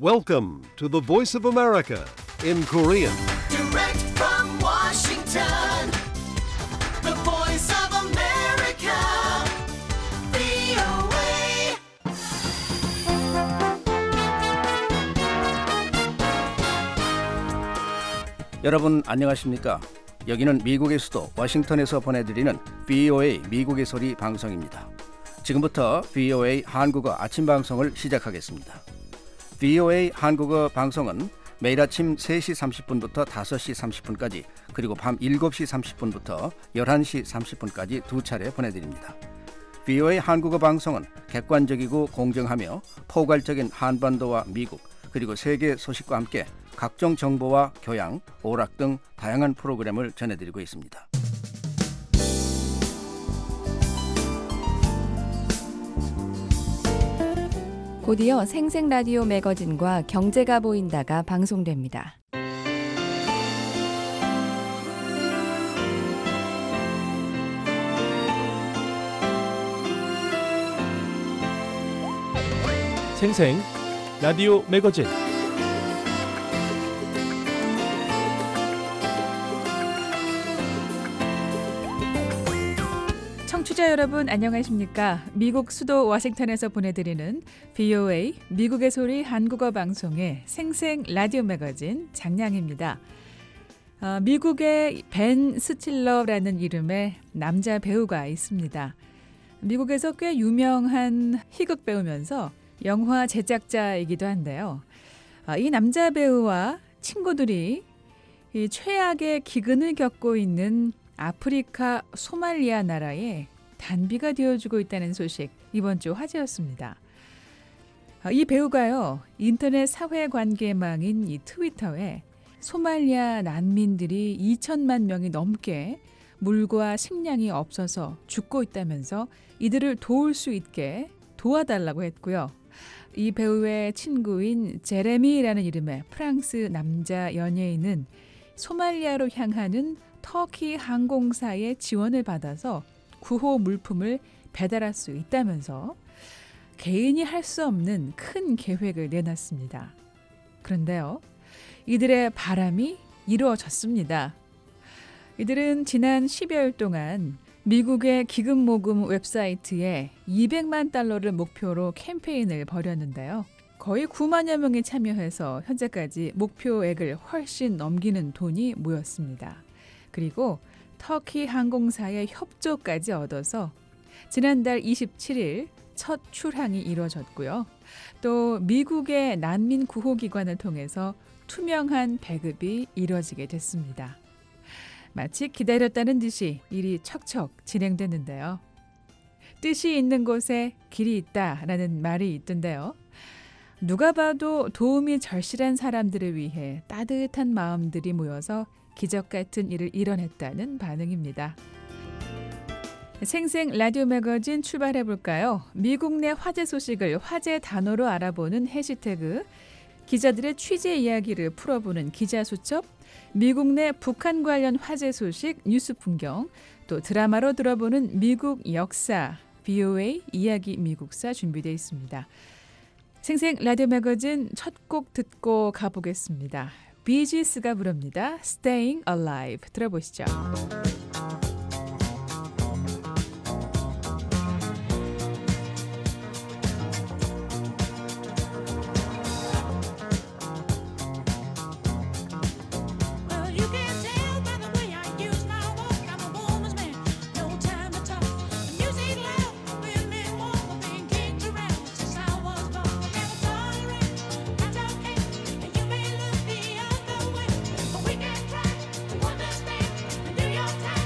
Welcome to the Voice of America in Korean. Direct from Washington, the Voice of America, VOA. 여러분 안녕하십니까? 여기는 미국의 수도 워싱턴에서 보내드리는 VOA 미국의 소리 방송입니다. 지금부터 VOA 한국어 아침 방송을 시작하겠습니다. VOA 한국어 방송은 매일 아침 3시 30분부터 5시 30분까지 그리고 밤 7시 30분부터 11시 30분까지 두 차례 보내드립니다. VOA 한국어 방송은 객관적이고 공정하며 포괄적인 한반도와 미국 그리고 세계 소식과 함께 각종 정보와 교양, 오락 등 다양한 프로그램을 전해드리고 있습니다. 곧이어 생생라디오 매거진과 경제가 보인다가 방송됩니다. 생생라디오 매거진 청취자 여러분 안녕하십니까? 미국 수도 워싱턴에서 보내드리는 VOA 미국의 소리 한국어 방송의 생생 라디오 매거진 장량입니다. 미국의 벤 스틸러라는 이름의 남자 배우가 있습니다. 미국에서 꽤 유명한 희극 배우면서 영화 제작자이기도 한데요. 이 남자 배우와 친구들이 이 최악의 기근을 겪고 있는 아프리카 소말리아 나라에 단비가 되어주고 있다는 소식 이번 주 화제였습니다. 이 배우가요 인터넷 사회관계망인 이 트위터에 소말리아 난민들이 2천만 명이 넘게 물과 식량이 없어서 죽고 있다면서 이들을 도울 수 있게 도와달라고 했고요. 이 배우의 친구인 제레미라는 이름의 프랑스 남자 연예인은 소말리아로 향하는 터키 항공사의 지원을 받아서 구호 물품을 배달할 수 있다면서 개인이 할 수 없는 큰 계획을 내놨습니다. 그런데요, 이들의 바람이 이루어졌습니다. 이들은 지난 10여일 동안 미국의 기금모금 웹사이트에 200만 달러를 목표로 캠페인을 벌였는데요. 거의 9만여 명이 참여해서 현재까지 목표액을 훨씬 넘기는 돈이 모였습니다. 그리고 터키 항공사의 협조까지 얻어서 지난달 27일 첫 출항이 이루어졌고요. 또 미국의 난민 구호기관을 통해서 투명한 배급이 이루어지게 됐습니다. 마치 기다렸다는 듯이 일이 척척 진행됐는데요. 뜻이 있는 곳에 길이 있다라는 말이 있던데요. 누가 봐도 도움이 절실한 사람들을 위해 따뜻한 마음들이 모여서 기적 같은 일을 이뤄냈다는 반응입니다. 생생 라디오 매거진 출발해볼까요? 미국 내 화제 소식을 화제 단어로 알아보는 해시태그, 기자들의 취재 이야기를 풀어보는 기자수첩, 미국 내 북한 관련 화제 소식 뉴스 풍경, 또 드라마로 들어보는 미국 역사, VOA 이야기 미국사 준비되어 있습니다. 생생 라디오 매거진 첫 곡 듣고 가보겠습니다. 비지스가 부릅니다. Staying Alive 들어보시죠. We can try to understand.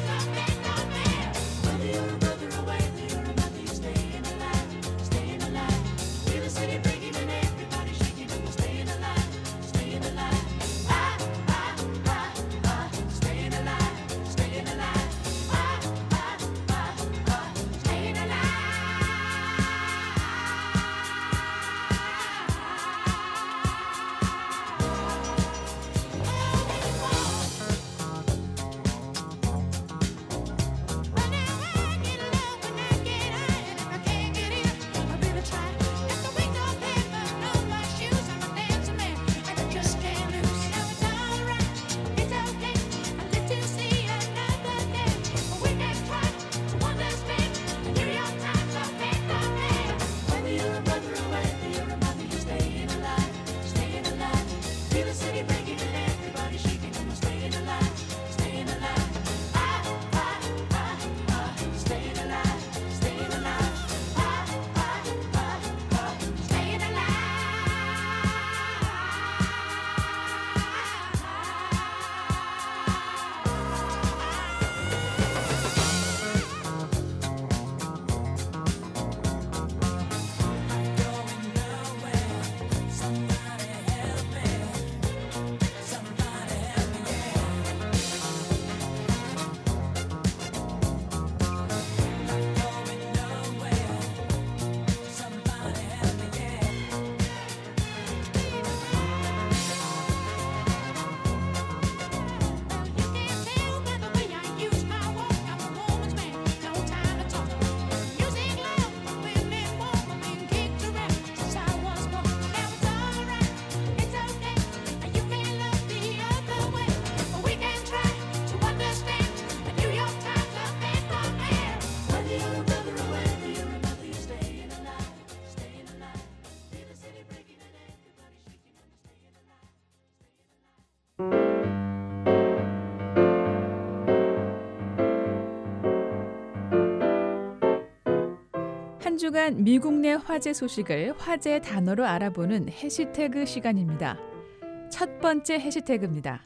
주간 미국 내 화제 소식을 화제 단어로 알아보는 해시태그 시간입니다. 첫 번째 해시태그입니다.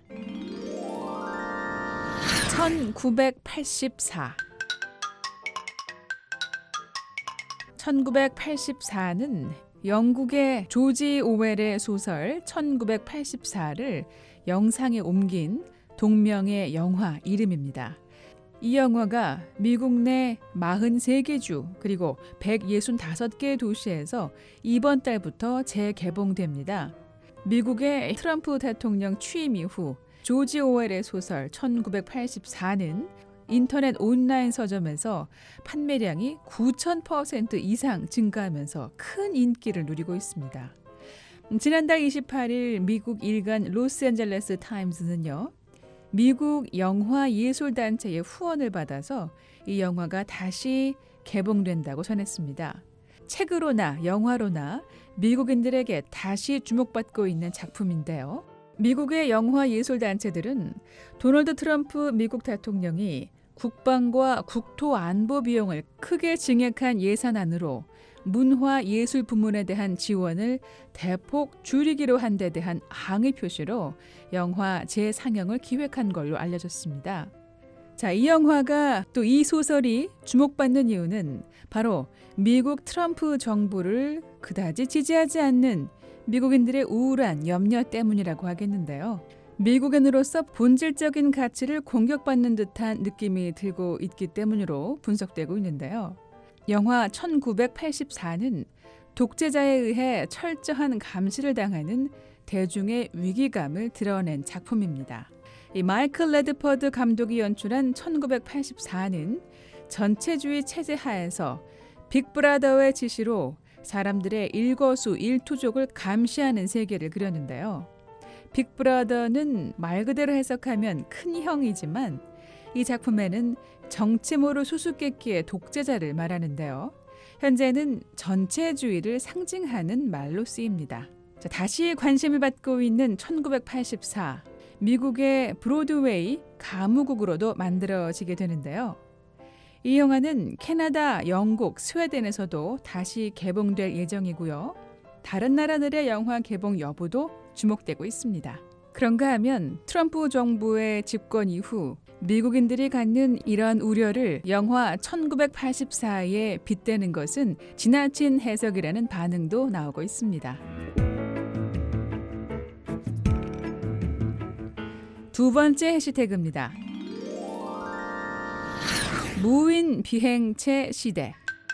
1984. 1984는 영국의 조지 오웰의 소설 1984를 영상에 옮긴 동명의 영화 이름입니다. 이 영화가 미국 내 43개 주 그리고 165개 도시에서 이번 달부터 재개봉됩니다. 미국의 트럼프 대통령 취임 이후 조지 오웰의 소설 1984는 인터넷 온라인 서점에서 판매량이 9,000% 이상 증가하면서 큰 인기를 누리고 있습니다. 지난달 28일 미국 일간 로스앤젤레스 타임스는요. 미국 영화예술단체의 후원을 받아서 이 영화가 다시 개봉된다고 전했습니다. 책으로나 영화로나 미국인들에게 다시 주목받고 있는 작품인데요. 미국의 영화예술단체들은 도널드 트럼프 미국 대통령이 국방과 국토안보 비용을 크게 증액한 예산안으로 문화예술 부문에 대한 지원을 대폭 줄이기로 한 데 대한 항의 표시로 영화 재상영을 기획한 걸로 알려졌습니다. 자, 이 영화가 또 이 소설이 주목받는 이유는 바로 미국 트럼프 정부를 그다지 지지하지 않는 미국인들의 우울한 염려 때문이라고 하겠는데요. 미국인으로서 본질적인 가치를 공격받는 듯한 느낌이 들고 있기 때문으로 분석되고 있는데요. 영화 1984는 독재자에 의해 철저한 감시를 당하는 대중의 위기감을 드러낸 작품입니다. 이 마이클 레드퍼드 감독이 연출한 1984는 전체주의 체제 하에서 빅브라더의 지시로 사람들의 일거수일투족을 감시하는 세계를 그렸는데요. 빅브라더는 말 그대로 해석하면 큰 형이지만 이 작품에는 정체 모를 수수께끼의 독재자를 말하는데요. 현재는 전체주의를 상징하는 말로 쓰입니다. 자, 다시 관심을 받고 있는 1984, 미국의 브로드웨이 가무국으로도 만들어지게 되는데요. 이 영화는 캐나다, 영국, 스웨덴에서도 다시 개봉될 예정이고요. 다른 나라들의 영화 개봉 여부도 주목되고 있습니다. 그런가 하면 트럼프 정부의 집권 이후 미국인들이 갖는 이런 우려를 영화 1984에 빗대는 것은 지나친 해석이라는 반응도 나오고 있습니다. 두 번째 해시태그입니다. 무인 비행체 시대.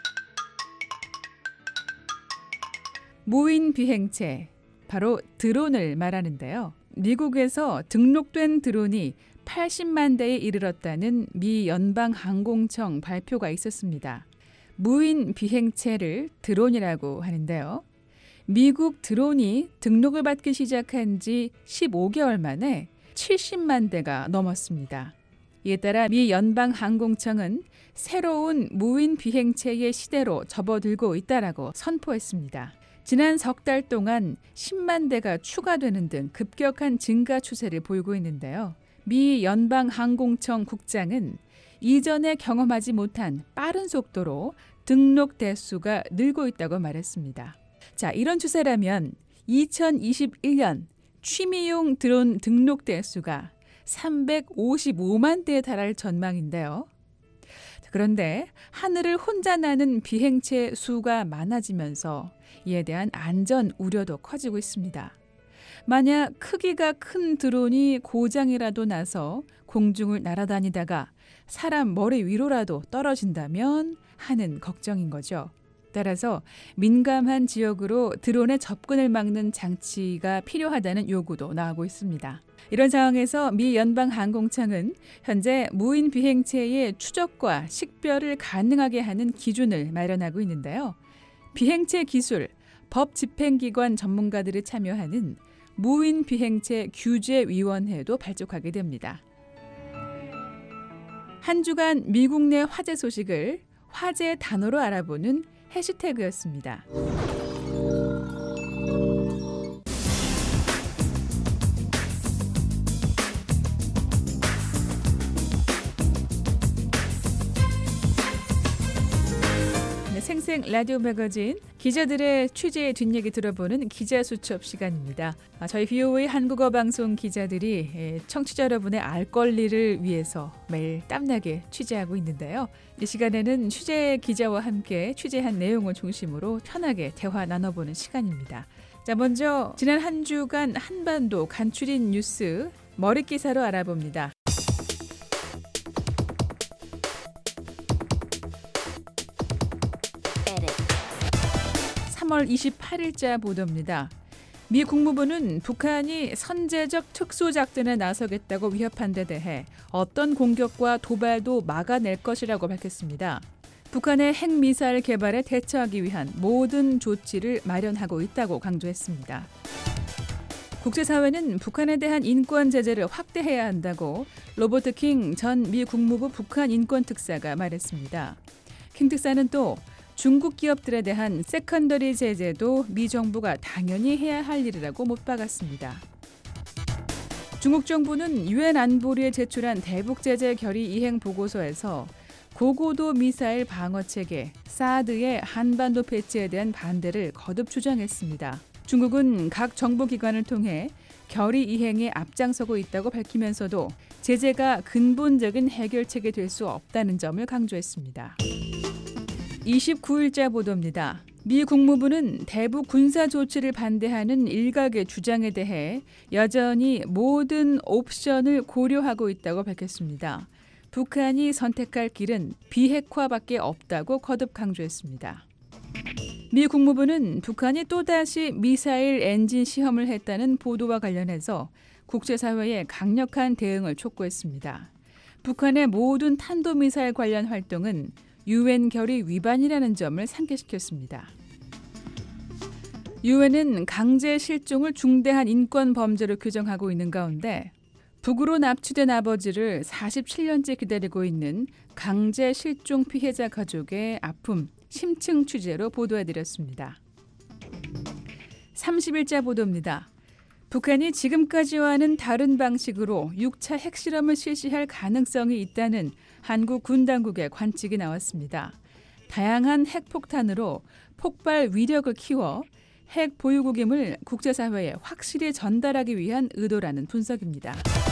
무인 비행체, 바로 드론을 말하는데요. 미국에서 등록된 드론이 80만 대에 이르렀다는 미 연방항공청 발표가 있었습니다. 무인 비행체를 드론이라고 하는데요. 미국 드론이 등록을 받기 시작한 지 15개월 만에 70만 대가 넘었습니다. 이에 따라 미 연방항공청은 새로운 무인 비행체의 시대로 접어들고 있다라고 선포했습니다. 지난 석 달 동안 10만 대가 추가되는 등 급격한 증가 추세를 보이고 있는데요. 미 연방항공청 국장은 이전에 경험하지 못한 빠른 속도로 등록 대수가 늘고 있다고 말했습니다. 자, 이런 추세라면 2021년 취미용 드론 등록 대수가 355만 대에 달할 전망인데요. 그런데 하늘을 혼자 나는 비행체 수가 많아지면서 이에 대한 안전 우려도 커지고 있습니다. 만약 크기가 큰 드론이 고장이라도 나서 공중을 날아다니다가 사람 머리 위로라도 떨어진다면 하는 걱정인 거죠. 따라서 민감한 지역으로 드론의 접근을 막는 장치가 필요하다는 요구도 나오고 있습니다. 이런 상황에서 미 연방항공청은 현재 무인 비행체의 추적과 식별을 가능하게 하는 기준을 마련하고 있는데요. 비행체 기술, 법 집행기관 전문가들이 참여하는 무인 비행체 규제위원회도 발족하게 됩니다. 한 주간 미국 내 화제 소식을 화제 단어로 알아보는 해시태그였습니다. 생생 라디오 매거진 기자들의 취재의 뒷얘기 들어보는 기자수첩 시간입니다. 저희 VOA 한국어 방송 기자들이 청취자 여러분의 알 권리를 위해서 매일 땀나게 취재하고 있는데요. 이 시간에는 취재 기자와 함께 취재한 내용을 중심으로 편하게 대화 나눠보는 시간입니다. 자, 먼저 지난 한 주간 한반도 간추린 뉴스 머릿기사로 알아봅니다. 3월 28일자 보도입니다. 미 국무부는 북한이 선제적 특수작전에 나서겠다고 위협한 데 대해 어떤 공격과 도발도 막아낼 것이라고 밝혔습니다. 북한의 핵미사일 개발에 대처하기 위한 모든 조치를 마련하고 있다고 강조했습니다. 국제사회는 북한에 대한 인권 제재를 확대해야 한다고 로버트 킹 전 미 국무부 북한 인권특사가 말했습니다. 킹 특사는 또 중국 기업들에 대한 세컨더리 제재도 미 정부가 당연히 해야 할 일이라고 못 박았습니다. 중국 정부는 유엔 안보리에 제출한 대북 제재 결의 이행 보고서에서 고고도 미사일 방어 체계 사드의 한반도 배치에 대한 반대를 거듭 주장했습니다. 중국은 각 정부기관을 통해 결의 이행에 앞장서고 있다고 밝히면서도 제재가 근본적인 해결책이 될 수 없다는 점을 강조했습니다. 29일자 보도입니다. 미 국무부는 대북 군사 조치를 반대하는 일각의 주장에 대해 여전히 모든 옵션을 고려하고 있다고 밝혔습니다. 북한이 선택할 길은 비핵화밖에 없다고 거듭 강조했습니다. 미 국무부는 북한이 또다시 미사일 엔진 시험을 했다는 보도와 관련해서 국제사회에 강력한 대응을 촉구했습니다. 북한의 모든 탄도미사일 관련 활동은 유엔 결의 위반이라는 점을 상기시켰습니다. 유엔은 강제 실종을 중대한 인권 범죄로 규정하고 있는 가운데 북으로 납치된 아버지를 47년째 기다리고 있는 강제 실종 피해자 가족의 아픔 심층 취재로 보도해드렸습니다. 30일자 보도입니다. 북한이 지금까지와는 다른 방식으로 6차 핵실험을 실시할 가능성이 있다는 한국 군 당국의 관측이 나왔습니다. 다양한 핵폭탄으로 폭발 위력을 키워 핵 보유국임을 국제사회에 확실히 전달하기 위한 의도라는 분석입니다.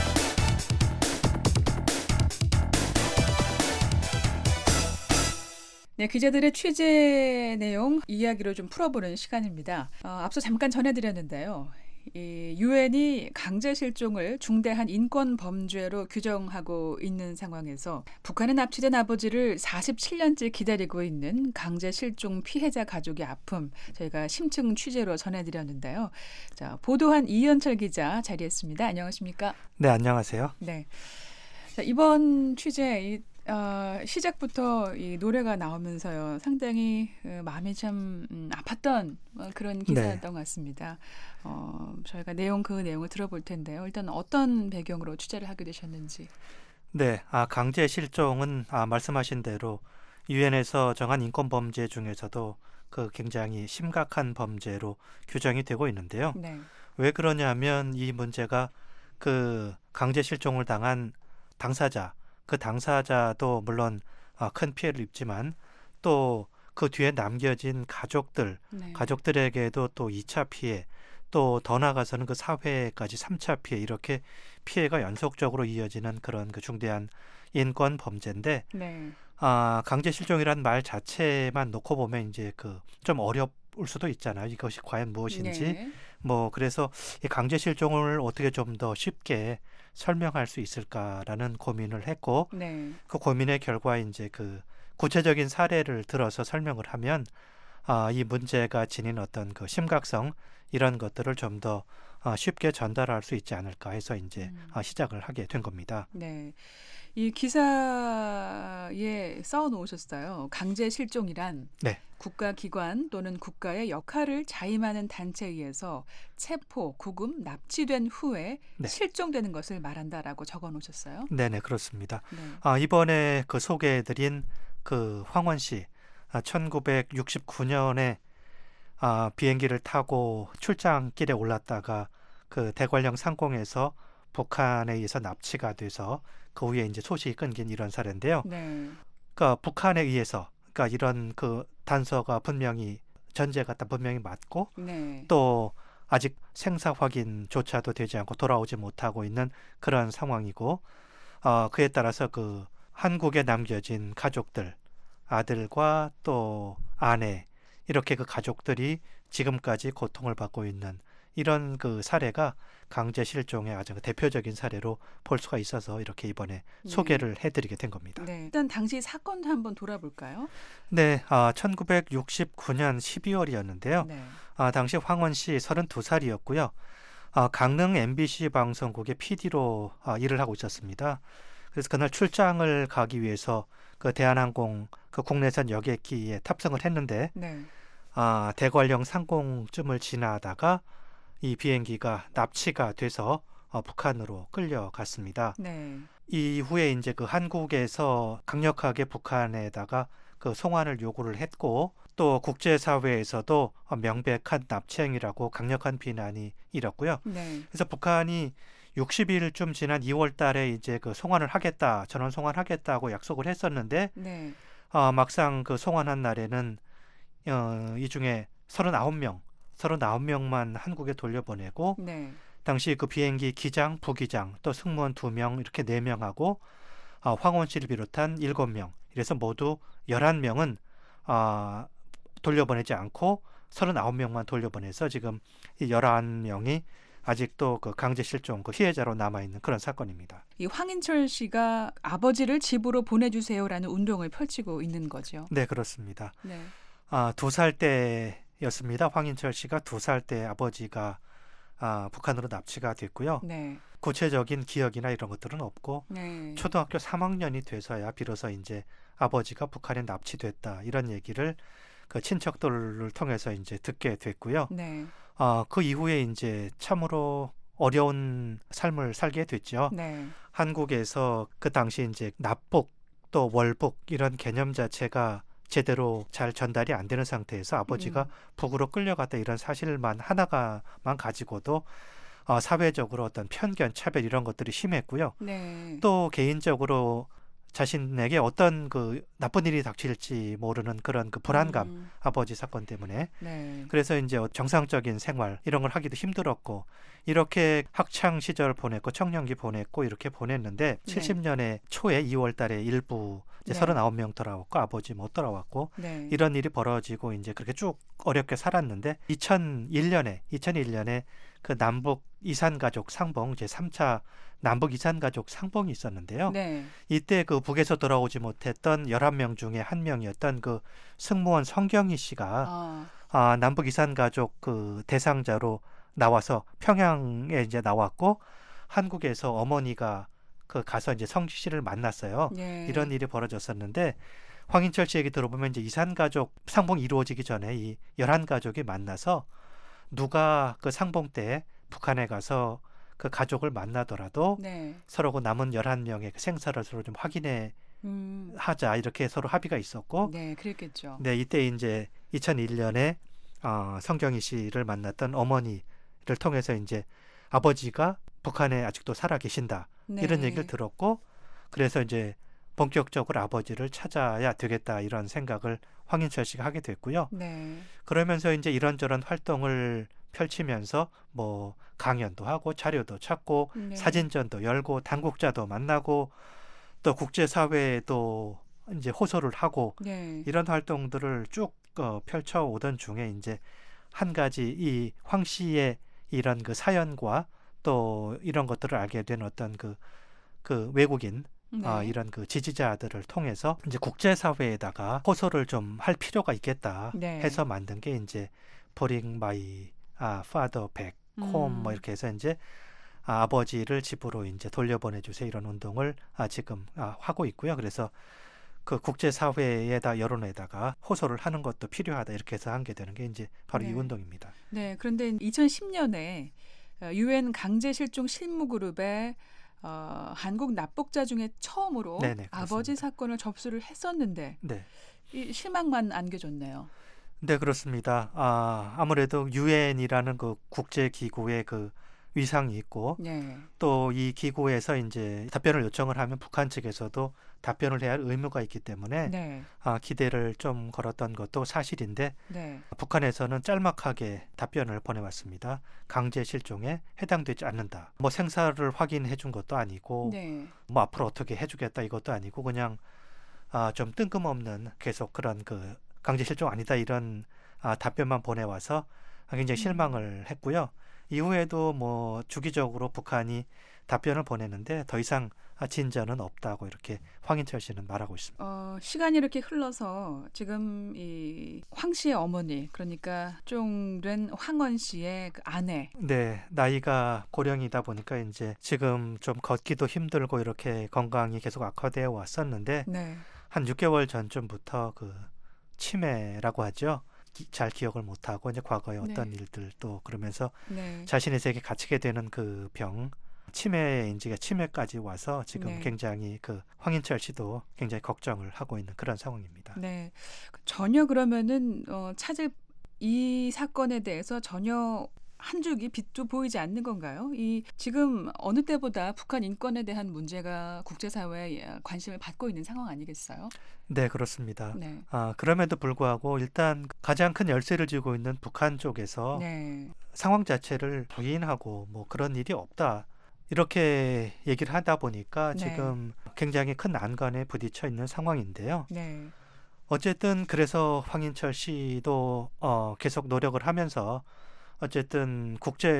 네, 기자들의 취재 내용 이야기로 좀 풀어보는 시간입니다. 앞서 잠깐 전해드렸는데요. 이 유엔이 강제 실종을 중대한 인권 범죄로 규정하고 있는 상황에서 북한에 납치된 아버지를 47년째 기다리고 있는 강제 실종 피해자 가족의 아픔 저희가 심층 취재로 전해드렸는데요. 자, 보도한 이현철 기자 자리했습니다. 안녕하십니까? 네, 안녕하세요. 네. 자, 이번 취재 시작부터 이 노래가 나오면서요 상당히 마음이 참 아팠던 그런 기사였던 것 같습니다. 저희가 그 내용을 들어볼 텐데요. 일단 어떤 배경으로 취재를 하게 되셨는지. 네, 강제 실종은 말씀하신 대로 유엔에서 정한 인권 범죄 중에서도 그 굉장히 심각한 범죄로 규정이 되고 있는데요. 네. 왜 그러냐면 이 문제가 그 강제 실종을 당한 당사자, 그 당사자도 물론 큰 피해를 입지만 또 그 뒤에 남겨진 가족들, 네. 가족들에게도 또 2차 피해, 또 더 나아가서는 그 사회까지 3차 피해 이렇게 피해가 연속적으로 이어지는 그런 그 중대한 인권 범죄인데 네. 강제 실종이란 말 자체만 놓고 보면 이제 그 좀 어려울 수도 있잖아요. 이것이 과연 무엇인지. 네. 그래서 이 강제 실종을 어떻게 좀 더 쉽게 설명할 수 있을까라는 고민을 했고 네. 그 고민의 결과 이제 그 구체적인 사례를 들어서 설명을 하면 이 문제가 지닌 어떤 그 심각성 이런 것들을 좀 더 쉽게 전달할 수 있지 않을까 해서 이제 시작을 하게 된 겁니다. 네. 이 기사에 써 놓으셨어요. 강제 실종이란 네. 국가기관 또는 국가의 역할을 자임하는 단체에 의해서 체포, 구금, 납치된 후에 네. 실종되는 것을 말한다라고 적어 놓으셨어요. 네네, 그렇습니다. 네. 이번에 그 소개해드린 그 황원 씨 1969년에 비행기를 타고 출장길에 올랐다가 그 대관령 상공에서 북한에 의해서 납치가 돼서 그 후에 이제 소식이 끊긴 이런 사례인데요. 네. 그러니까 북한에 의해서 그러니까 이런 그 단서가 분명히 전제가 다 분명히 맞고 네. 또 아직 생사 확인조차도 되지 않고 돌아오지 못하고 있는 그런 상황이고 그에 따라서 그 한국에 남겨진 가족들, 아들과 또 아내 이렇게 그 가족들이 지금까지 고통을 받고 있는 이런 그 사례가 강제 실종의 아주 대표적인 사례로 볼 수가 있어서 이렇게 이번에 소개를 해드리게 된 겁니다. 네. 일단 당시 사건도 한번 돌아볼까요? 네, 1969년 12월이었는데요. 네. 당시 황원 씨 32살이었고요. 강릉 MBC 방송국의 PD로 일을 하고 있었습니다. 그래서 그날 출장을 가기 위해서 그 대한항공 그 국내선 여객기에 탑승을 했는데 네. 대관령 상공쯤을 지나다가 이 비행기가 납치가 돼서 북한으로 끌려갔습니다. 네. 이후에 이제 그 한국에서 강력하게 북한에다가 그 송환을 요구를 했고 또 국제사회에서도 명백한 납치행위라고 강력한 비난이 일었고요. 네. 그래서 북한이 60일쯤 지난 2월 달에 이제 그 송환을 하겠다, 전원 송환하겠다고 약속을 했었는데 네. 막상 그 송환한 날에는 이 중에 39명만 한국에 돌려보내고 네. 당시 그 비행기 기장, 부기장, 또 승무원 2명 이렇게 4명하고 황원 씨를 비롯한 7명 이래서 모두 11명은 돌려보내지 않고 39명만 돌려보내서 지금 이 11명이 아직도 그 강제 실종 그 피해자로 남아있는 그런 사건입니다. 이 황인철 씨가 아버지를 집으로 보내주세요라는 운동을 펼치고 있는 거죠. 네, 그렇습니다. 네. 2살 때였습니다. 황인철 씨가 2살 때 아버지가 북한으로 납치가 됐고요. 네. 구체적인 기억이나 이런 것들은 없고 네. 초등학교 3학년이 돼서야 비로소 이제 아버지가 북한에 납치됐다 이런 얘기를 그 친척들을 통해서 이제 듣게 됐고요. 네. 그 이후에 이제 참으로 어려운 삶을 살게 됐죠. 네. 한국에서 그 당시 이제 납북 또 월북 이런 개념 자체가 제대로 잘 전달이 안 되는 상태에서 아버지가 북으로 끌려갔다 이런 사실만 하나만 가지고도 사회적으로 어떤 편견, 차별 이런 것들이 심했고요. 네. 또 개인적으로 자신에게 어떤 그 나쁜 일이 닥칠지 모르는 그런 그 불안감, 아버지 사건 때문에. 네. 그래서 이제 정상적인 생활 이런 걸 하기도 힘들었고 이렇게 학창 시절 보냈고 청년기 보냈고 이렇게 보냈는데 네. 70년의 초에 2월 달에 일부 이제 네. 39명 돌아왔고 아버지 못 돌아왔고 네. 이런 일이 벌어지고 이제 그렇게 쭉 어렵게 살았는데 2001년에 그 남북 이산가족 상봉 제 3차 남북 이산가족 상봉이 있었는데요. 네. 이때 그 북에서 돌아오지 못했던 11명 중에 한 명이었던 그 승무원 성경희 씨가 남북 이산가족 그 대상자로 나와서 평양에 이제 나왔고 한국에서 어머니가 그 가서 이제 성기 씨를 만났어요. 네. 이런 일이 벌어졌었는데 황인철 씨 얘기 들어보면 이제 이산가족 상봉이 이루어지기 전에 이 11가족이 만나서 누가 그 상봉 때 북한에 가서 그 가족을 만나더라도 네. 서로 그 남은 11명의 그 생사를 서로 좀 확인해 하자 이렇게 서로 합의가 있었고 네, 그랬겠죠. 네, 이때 이제 2001년에 성경희 씨를 만났던 어머니를 통해서 이제 아버지가 북한에 아직도 살아 계신다 네. 이런 얘기를 들었고 그래서 이제 본격적으로 아버지를 찾아야 되겠다 이런 생각을 황인철 씨가 하게 됐고요. 네. 그러면서 이제 이런저런 활동을 펼치면서 뭐 강연도 하고 자료도 찾고 네. 사진전도 열고 당국자도 만나고 또 국제사회에도 이제 호소를 하고 네. 이런 활동들을 쭉 펼쳐오던 중에 이제 한 가지 이 황 씨의 이런 그 사연과 또 이런 것들을 알게 된 어떤 그 외국인 네. 이런 그 지지자들을 통해서 이제 국제사회에다가 호소를 좀 할 필요가 있겠다 네. 해서 만든 게 이제 Bring My Father Back Home 뭐 이렇게 해서 이제 아버지를 집으로 이제 돌려보내 주세요 이런 운동을 지금 하고 있고요. 그래서 그 국제사회에다 여론에다가 호소를 하는 것도 필요하다 이렇게 해서 한 게 되는 게 이제 바로 네. 이 운동입니다. 네. 그런데 2010년에 유엔 강제 실종 실무 그룹에 한국 납북자 중에 처음으로 네네, 그렇습니다. 아버지 사건을 접수를 했었는데 네. 이 실망만 안겨줬네요. 네, 그렇습니다. 아무래도 유엔이라는 그 국제 기구의 그 위상이 있고 네. 또 이 기구에서 이제 답변을 요청을 하면 북한 측에서도 답변을 해야 할 의무가 있기 때문에 네. 기대를 좀 걸었던 것도 사실인데 네. 북한에서는 짤막하게 답변을 보내왔습니다. 강제 실종에 해당되지 않는다. 뭐 생사를 확인해 준 것도 아니고 네. 뭐 앞으로 어떻게 해주겠다 이것도 아니고 그냥 좀 뜬금없는 계속 그런 그 강제 실종 아니다 이런 답변만 보내와서 굉장히 실망을 했고요. 이후에도 뭐 주기적으로 북한이 답변을 보내는데 더 이상 진전은 없다고 이렇게 황인철 씨는 말하고 있습니다. 시간이 이렇게 흘러서 지금 이 황 씨의 어머니 그러니까 실종된 황원 씨의 그 아내 네, 나이가 고령이다 보니까 이제 지금 좀 걷기도 힘들고 이렇게 건강이 계속 악화되어 왔었는데 네. 한 6개월 전쯤부터 그 치매라고 하죠. 잘 기억을 못하고 이제 과거의 어떤 네. 일들 또 그러면서 네. 자신의 세계에 갇히게 되는 그 병 치매까지 와서 지금 네. 굉장히 그 황인철 씨도 굉장히 걱정을 하고 있는 그런 상황입니다. 네. 전혀 그러면은 찾을 이 사건에 대해서 전혀 한 줄기 빛도 보이지 않는 건가요? 이 지금 어느 때보다 북한 인권에 대한 문제가 국제사회에 관심을 받고 있는 상황 아니겠어요? 네, 그렇습니다. 네. 그럼에도 불구하고 일단 가장 큰 열쇠를 쥐고 있는 북한 쪽에서 네. 상황 자체를 부인하고 뭐 그런 일이 없다. 이렇게 얘기를 하다 보니까 네. 지금 굉장히 큰 난관에 부딪혀 있는 상황인데요. 네. 어쨌든 그래서 황인철 씨도 계속 노력을 하면서 어쨌든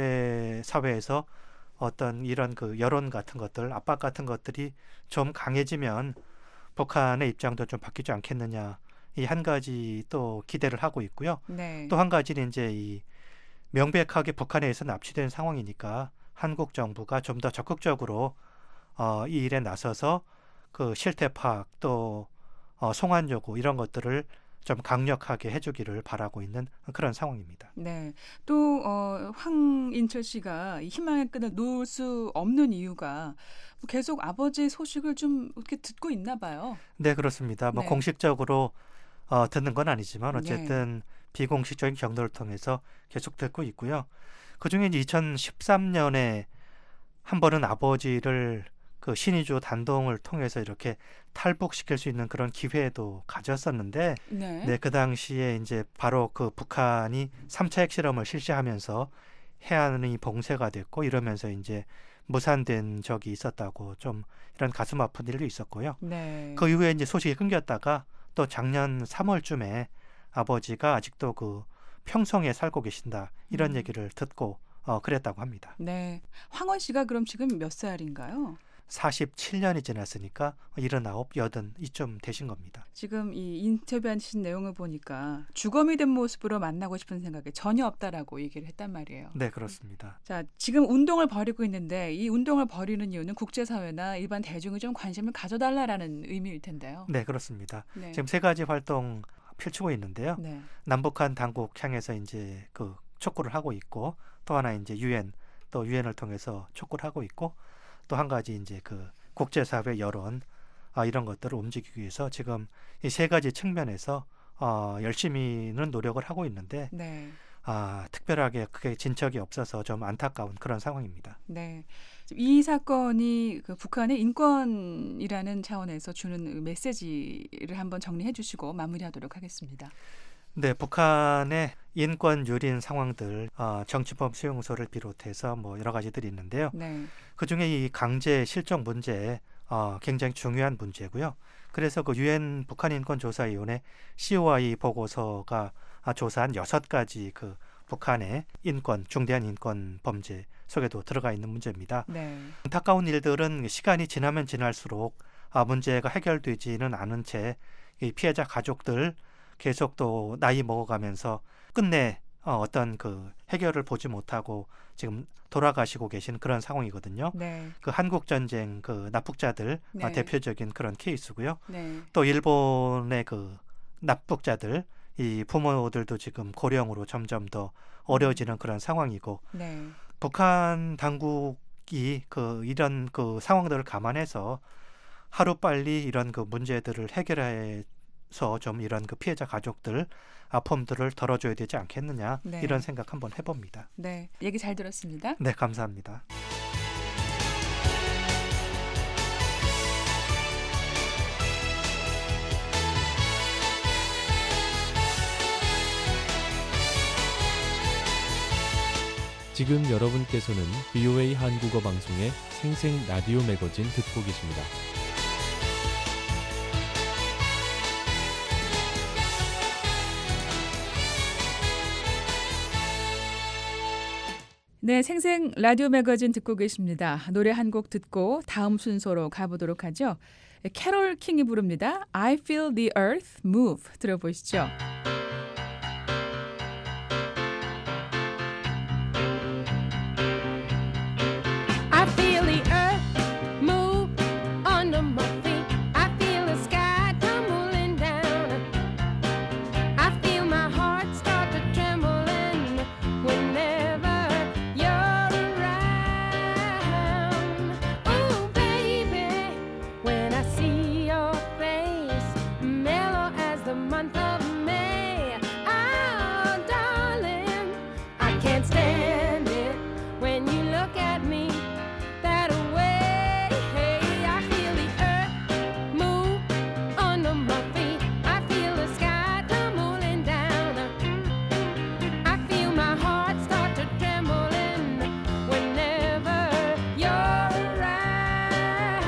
국제사회에서 어떤 이런 그 여론 같은 것들, 압박 같은 것들이 좀 강해지면 북한의 입장도 좀 바뀌지 않겠느냐. 이 한 가지 또 기대를 하고 있고요. 네. 또 한 가지는 이제 이 명백하게 북한에 의해서 납치된 상황이니까 한국 정부가 좀 더 적극적으로 이 일에 나서서 그 실태 파악 또 송환 요구 이런 것들을 좀 강력하게 해주기를 바라고 있는 그런 상황입니다. 네. 또 황인철 씨가 이 희망의 끈을 놓을 수 없는 이유가 뭐 계속 아버지 소식을 좀 이렇게 듣고 있나 봐요. 네, 그렇습니다. 뭐 네. 공식적으로 듣는 건 아니지만 네. 어쨌든 비공식적인 경로를 통해서 계속 듣고 있고요. 그중에 2013년에 한 번은 아버지를 그 신의주 단동을 통해서 이렇게 탈북시킬 수 있는 그런 기회도 가졌었는데 네. 네, 그 당시에 이제 바로 그 북한이 3차 핵실험을 실시하면서 해안이 봉쇄가 됐고 이러면서 이제 무산된 적이 있었다고 좀 이런 가슴 아픈 일도 있었고요. 네. 그 이후에 이제 소식이 끊겼다가 또 작년 3월쯤에 아버지가 아직도 그 평성에 살고 계신다 이런 얘기를 듣고 그랬다고 합니다. 네. 황원 씨가 그럼 지금 몇 살인가요? 47년이 지났으니까 79, 80 이쯤 되신 겁니다. 지금 이 인터뷰하신 내용을 보니까 주검이 된 모습으로 만나고 싶은 생각이 전혀 없다라고 얘기를 했단 말이에요. 네, 그렇습니다. 자, 지금 운동을 벌이고 있는데 이 운동을 벌이는 이유는 국제사회나 일반 대중이 좀 관심을 가져달라라는 의미일 텐데요. 네, 그렇습니다. 네. 지금 세 가지 활동 펼치고 있는데요. 네. 남북한 당국 향해서 이제 그 촉구를 하고 있고 또 하나 이제 또 유엔을 통해서 촉구를 하고 있고 또 한 가지 이제 그 국제사회 여론 이런 것들을 움직이기 위해서 지금 이 세 가지 측면에서 열심히는 노력을 하고 있는데 네. 특별하게 크게 진척이 없어서 좀 안타까운 그런 상황입니다. 네. 이 사건이 그 북한의 인권이라는 차원에서 주는 메시지를 한번 정리해 주시고 마무리하도록 하겠습니다. 네, 북한의 인권 유린 상황들, 정치범 수용소를 비롯해서 뭐 여러 가지들이 있는데요. 네. 그중에 이 강제 실종 문제 굉장히 중요한 문제고요. 그래서 그 유엔 북한인권조사위원회 COI 보고서가 조사한 6가지 그 북한의 중대한 인권 범죄 속에도 들어가 있는 문제입니다. 네. 안타까운 일들은 시간이 지나면 지날수록 문제가 해결되지는 않은 채 이 피해자 가족들 계속 또 나이 먹어가면서 끝내 어떤 그 해결을 보지 못하고 지금 돌아가시고 계신 그런 상황이거든요. 네. 그 한국 전쟁 그 납북자들 네. 대표적인 그런 케이스고요. 네. 또 일본의 그 납북자들 이 부모들도 지금 고령으로 점점 더 어려워지는 그런 상황이고 네. 북한 당국이 이런 그 상황들을 감안해서 하루빨리 이런 그 문제들을 해결할 좀 이런 그 피해자 가족들 아픔들을 덜어줘야 되지 않겠느냐 네. 이런 생각 한번 해봅니다. 네, 얘기 잘 들었습니다. 네, 감사합니다. 지금 여러분께서는 VOA 한국어 방송의 생생 라디오 매거진 듣고 계십니다. 네, 생생 라디오 매거진 듣고 계십니다. 노래 한 곡 듣고 다음 순서로 가보도록 하죠. 캐롤 킹이 부릅니다. I feel the earth move. 들어보시죠. I feel the earth move under my feet. I feel the sky tumbling down. I feel my heart start to trembling whenever you're around. Oh, baby, when I see your face, mellow as the month of May. Oh, darling, I can't stand it when you look at me that way. I feel the earth move under my feet. I feel the sky tumbling down. I feel my heart start to trembling whenever you're around.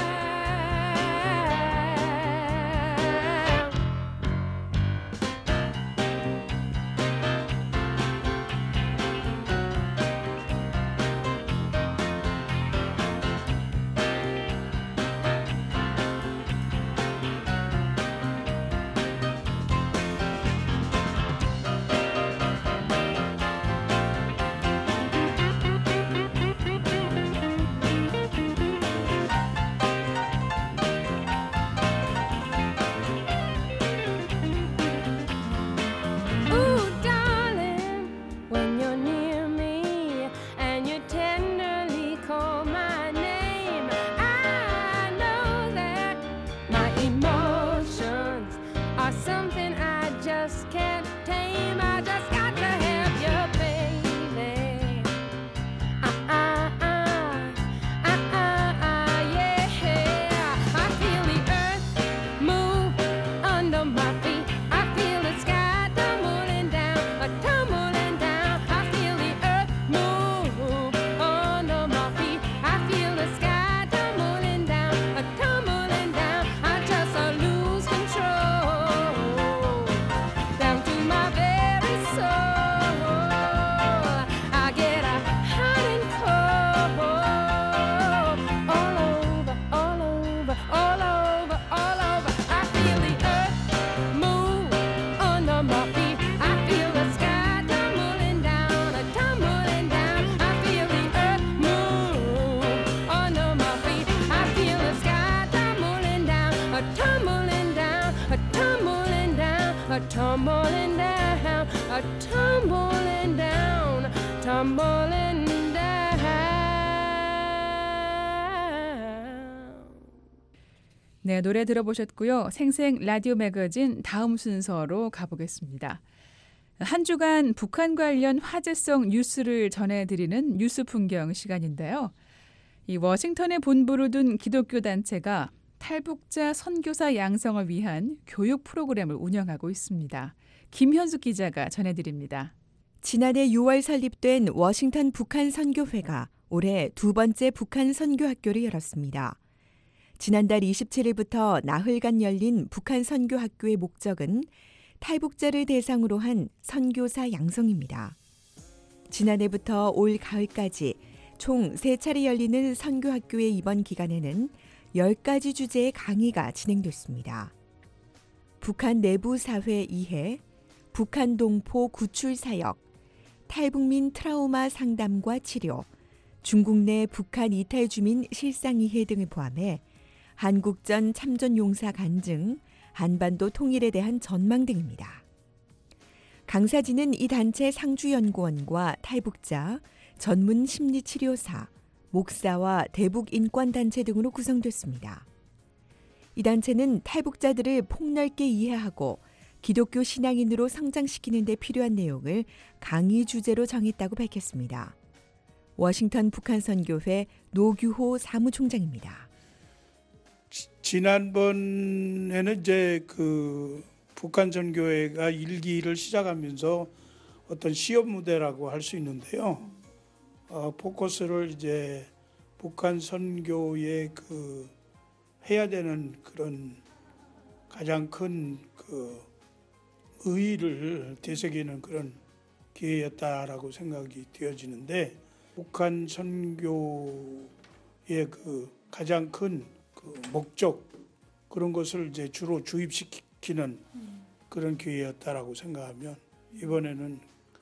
Ooh, darling, when you're near me and you tenderly call my name, I know that my emotions are something I just can't tame. I just got to have you, baby. Yeah. I feel the earth move under my feet. I feel the sky tumbling down. I feel the earth move under my feet. I feel the sky tumbling down. I just lose control down to my very soul. I get hot and cold all over. I feel the earth move under my feet. I feel the sky tumbling down. I feel the earth move under my feet. I feel the sky tumbling down. Tumbling down. 네, 노래 들어보셨고요. 생생 라디오 매거진 다음 순서로 가보겠습니다. 한 주간 북한 관련 화제성 뉴스를 전해드리는 뉴스 풍경 시간인데요. 이 워싱턴에 본부를 둔 기독교 단체가 탈북자 선교사 양성을 위한 교육 프로그램을 운영하고 있습니다. 김현숙 기자가 전해드립니다. 지난해 6월 설립된 워싱턴 북한 선교회가 올해 두 번째 북한 선교학교를 열었습니다. 지난달 27일부터 나흘간 열린 북한 선교학교의 목적은 탈북자를 대상으로 한 선교사 양성입니다. 지난해부터 올 가을까지 총 3차례 열리는 선교학교의 이번 기간에는 10가지 주제의 강의가 진행됐습니다. 북한 내부 사회 이해, 북한 동포 구출 사역, 탈북민 트라우마 상담과 치료, 중국 내 북한 이탈 주민 실상 이해 등을 포함해 한국전 참전 용사 간증, 한반도 통일에 대한 전망 등입니다. 강사진은 이 단체 상주연구원과 탈북자, 전문 심리치료사, 목사와 대북 인권단체 등으로 구성됐습니다. 이 단체는 탈북자들을 폭넓게 이해하고 기독교 신앙인으로 성장시키는 데 필요한 내용을 강의 주제로 정했다고 밝혔습니다. 워싱턴 북한선교회 노규호 사무총장입니다. 지난번에는 이제 그 북한선교회가 1기를 시작하면서 어떤 시험 무대라고 할 수 있는데요. 포커스를 이제 북한 선교의 그 해야 되는 그런 가장 큰 그 의의를 되새기는 그런 기회였다라고 생각이 되어지는데, 북한 선교의 그 가장 큰 그 목적, 그런 것을 이제 주로 주입시키는 그런 기회였다라고 생각하면, 이번에는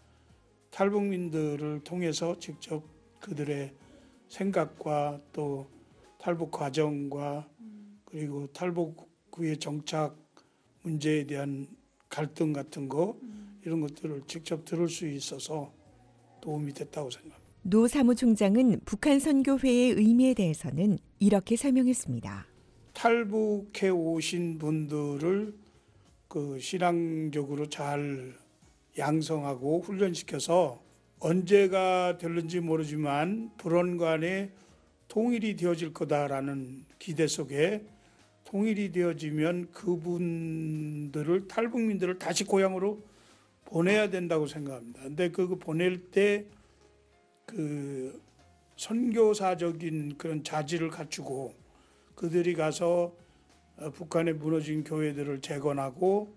탈북민들을 통해서 직접 그들의 생각과 또 탈북 과정과 그리고 탈북 후의 정착 문제에 대한 갈등 같은 거, 이런 것들을 직접 들을 수 있어서 도움이 됐다고 생각합니다. 노 사무총장은 북한 선교회의 의미에 대해서는 이렇게 설명했습니다. 탈북해 오신 분들을 그 신앙적으로 잘 양성하고 훈련시켜서 언제가 될는지 모르지만 불언간에 통일이 되어질 거다라는 기대 속에, 통일이 되어지면 그분들을, 탈북민들을 다시 고향으로 보내야 된다고 생각합니다. 근데 그 보낼 때 그 선교사적인 그런 자질을 갖추고 그들이 가서 북한의 무너진 교회들을 재건하고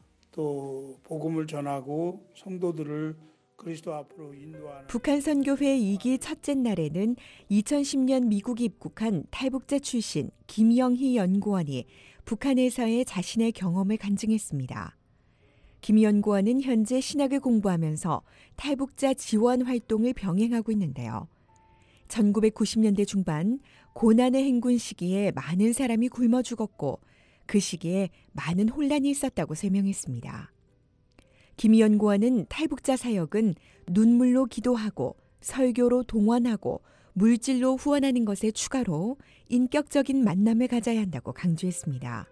또 복음을 전하고 성도들을 그리스도 앞으로 인도하는. 북한 선교회 2기 첫째 날에는 2010년 미국 입국한 탈북자 출신 김영희 연구원이 북한에서의 자신의 경험을 간증했습니다. 김 연구원은 현재 신학을 공부하면서 탈북자 지원 활동을 병행하고 있는데요. 1990년대 중반 고난의 행군 시기에 많은 사람이 굶어 죽었고 그 시기에 많은 혼란이 있었다고 설명했습니다. 김 연구원은 탈북자 사역은 눈물로 기도하고 설교로 동원하고 물질로 후원하는 것에 추가로 인격적인 만남을 가져야 한다고 강조했습니다.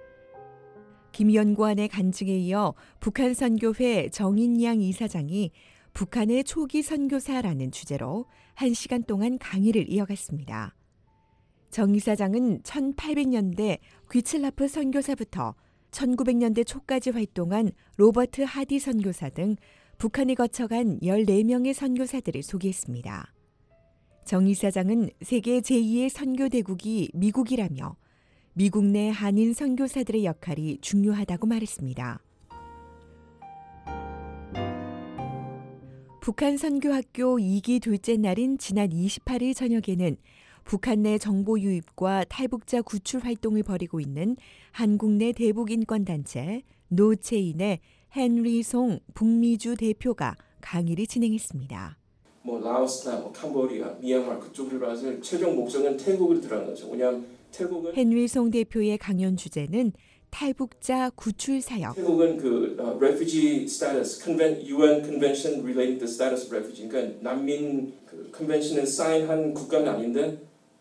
김 연구원의 간증에 이어 북한 선교회 정인양 이사장이 북한의 초기 선교사라는 주제로 1시간 동안 강의를 이어갔습니다. 정 이사장은 1800년대 귀칠라프 선교사부터 1900년대 초까지 활동한 로버트 하디 선교사 등 북한이 거쳐간 14명의 선교사들을 소개했습니다. 정 이사장은 세계 제2의 선교대국이 미국이라며 미국 내 한인 선교사들의 역할이 중요하다고 말했습니다. 북한 선교학교 2기 둘째 날인 지난 28일 저녁에는 북한 내 정보 유입과 탈북자 구출 활동을 벌이고 있는 한국 내 대북인권단체 노체인의 헨리 송 북미주 대표가 강의를 진행했습니다. 라오스나 캄보디아, 미얀마 그쪽으로 가서 최종 목적은 태국으로 들어가는 거죠. 왜냐하면 태국은 헨리 송 대표의 강연 주제는 탈북자 구출 사역. 태국은 그 refugee status, UN convention relating to status of refugee. 그러니까 난민 그 컨벤션에 사인한 국가는 아닌데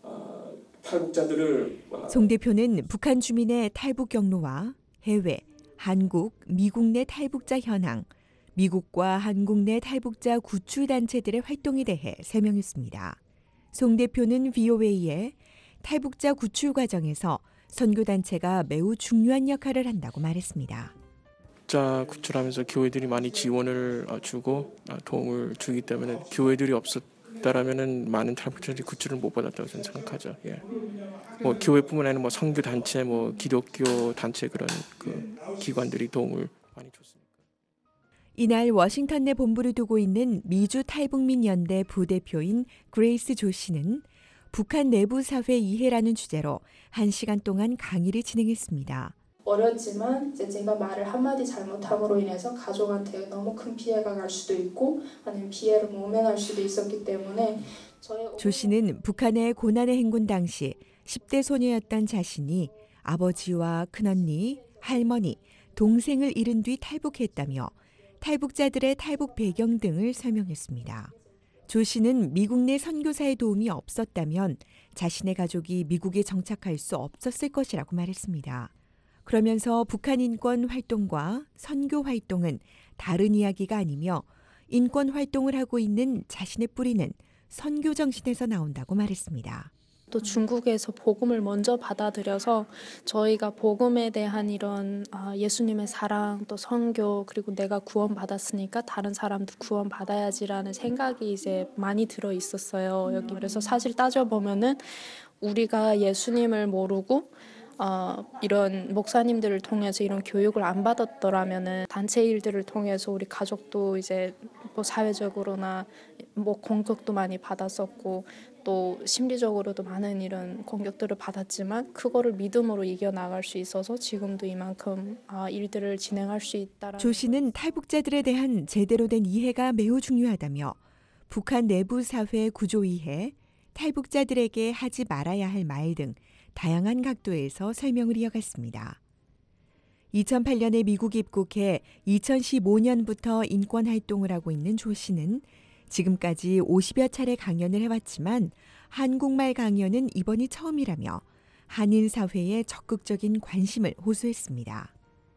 탈북자들을. 송 대표는 북한 주민의 탈북 경로와 해외, 한국, 미국 내 탈북자 현황, 미국과 한국 내 탈북자 구출 단체들의 활동에 대해 설명했습니다. 송 대표는 VOA에 탈북자 구출 과정에서 선교단체가 매우 중요한 역할을 한다고 말했습니다. 자 구출하면서 교회들이 많이 지원을 주고 도움을 주기 때문에 교회들이 없었다라면은 많은 탈북자들이 구출을 못 받았다고 저는 생각하죠. 예. 교회뿐만 아니라 선교 단체, 기독교 단체 그런 그 기관들이 도움을 많이 줬습니다. 이날 워싱턴 내 본부를 두고 있는 미주 탈북민 연대 부대표인 그레이스 조 씨는 북한 내부 사회 이해라는 주제로 1시간 동안 강의를 진행했습니다. 어렸지만 제가 말을 한마디 잘못함으로 인해서 가족한테 너무 큰 피해가 갈 수도 있고 아니면 피해를 모면할 수도 있었기 때문에 조 씨는 북한의 고난의 행군 당시 10대 소녀였던 자신이 아버지와 큰언니, 할머니, 동생을 잃은 뒤 탈북했다며 탈북자들의 탈북 배경 등을 설명했습니다. 조 씨는 미국 내 선교사의 도움이 없었다면 자신의 가족이 미국에 정착할 수 없었을 것이라고 말했습니다. 그러면서 북한 인권 활동과 선교 활동은 다른 이야기가 아니며 인권 활동을 하고 있는 자신의 뿌리는 선교 정신에서 나온다고 말했습니다. 또 중국에서 복음을 먼저 받아들여서 저희가 복음에 대한 이런 예수님의 사랑, 또 선교, 그리고 내가 구원받았으니까 다른 사람도 구원받아야지라는 생각이 이제 많이 들어 있었어요. 여기 그래서 사실 따져보면은 우리가 예수님을 모르고 이런 목사님들을 통해서 이런 교육을 안 받았더라면은 단체 일들을 통해서 우리 가족도 이제 뭐 사회적으로나 뭐 공격도 많이 받았었고 또 심리적으로도 많은 이런 공격들을 받았지만 그거를 믿음으로 이겨나갈 수 있어서 지금도 이만큼 일들을 진행할 수 있다라는. 조 씨는 탈북자들에 대한 제대로 된 이해가 매우 중요하다며 북한 내부 사회 구조 이해, 탈북자들에게 하지 말아야 할 말 등 다양한 각도에서 설명을 이어갔습니다. 2008년에 미국 입국해 2015년부터 인권 활동을 하고 있는 조 씨는 지금까지 50여 차례 강연을 해왔지만 한국말 강연은 이번이 처음이라며 한인 사회에 적극적인 관심을 호소했습니다.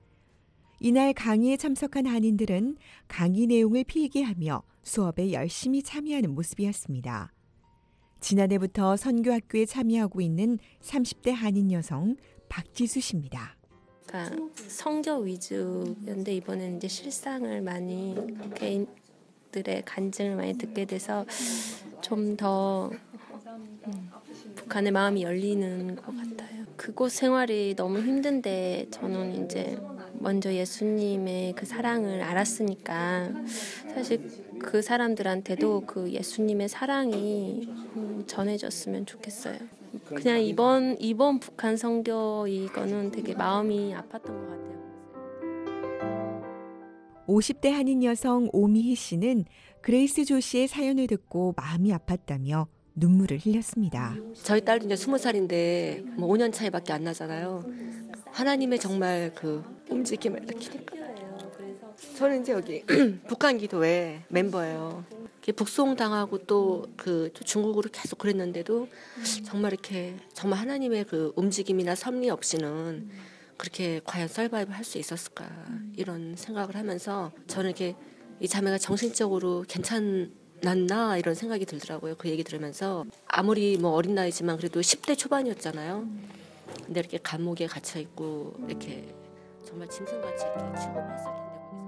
이날 강의에 참석한 한인들은 강의 내용을 필기하며 수업에 열심히 참여하는 모습이었습니다. 지난해부터 선교학교에 참여하고 있는 30대 한인 여성 박지수 씨입니다. 그러니까 성교 위주였는데 이번에는 이제 실상을 많이 개인들의 간증을 많이 듣게 돼서 좀 더 북한의 마음이 열리는 것 같아요. 그곳 생활이 너무 힘든데 저는 이제 먼저 예수님의 그 사랑을 알았으니까 사실 그 사람들한테도 그 예수님의 사랑이 전해졌으면 좋겠어요. 그냥 이번 북한 선교 이거는 되게 마음이 아팠던 것 같아요. 50대 한인 여성 오미희 씨는 그레이스 조 씨의 사연을 듣고 마음이 아팠다며 눈물을 흘렸습니다. 저희 딸도 이제 20살인데 뭐 5년 차이밖에 안 나잖아요. 하나님의 정말 그 움직임을 느끼니까. 저는 이제 여기 북한 기도회 멤버예요. 북송당하고 또 그 중국으로 계속 그랬는데도 정말 이렇게 정말 하나님의 그 움직임이나 섭리 없이는 그렇게 과연 서바이브 할 수 있었을까 이런 생각을 하면서 저는 이렇게 이 자매가 정신적으로 괜찮았나 이런 생각이 들더라고요. 그 얘기 들으면서 아무리 뭐 어린 나이지만 그래도 10대 초반이었잖아요. 근데 이렇게 감옥에 갇혀 있고 이렇게 정말 짐승같이 이렇게 취급을 했을 텐데.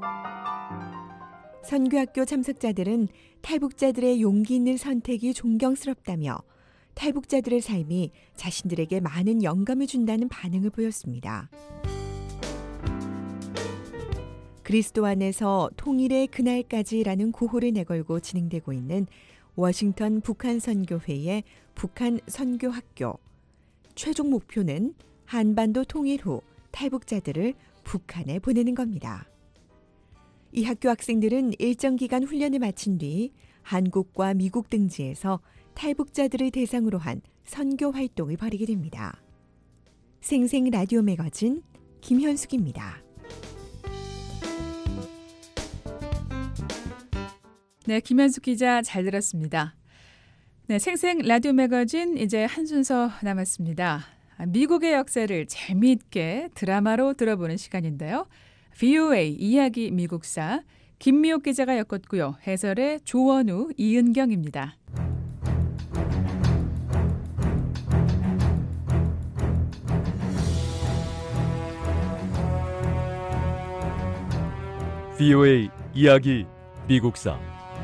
선교학교 참석자들은 탈북자들의 용기 있는 선택이 존경스럽다며 탈북자들의 삶이 자신들에게 많은 영감을 준다는 반응을 보였습니다. 그리스도 안에서 통일의 그날까지라는 구호를 내걸고 진행되고 있는 워싱턴 북한 선교회의 북한 선교학교. 최종 목표는 한반도 통일 후 탈북자들을 북한에 보내는 겁니다. 이 학교 학생들은 일정 기간 훈련을 마친 뒤 한국과 미국 등지에서 탈북자들을 대상으로 한 선교 활동을 벌이게 됩니다. 생생 라디오 매거진 김현숙입니다. 네, 김현숙 기자 잘 들었습니다. 네, 생생 라디오 매거진 이제 한 순서 남았습니다. 미국의 역사를 재미있게 드라마로 들어보는 시간인데요. VOA 이야기 미국사 김미옥 기자가 엮었고요. 해설의 조원우, 이은경입니다. VOA 이야기 미국사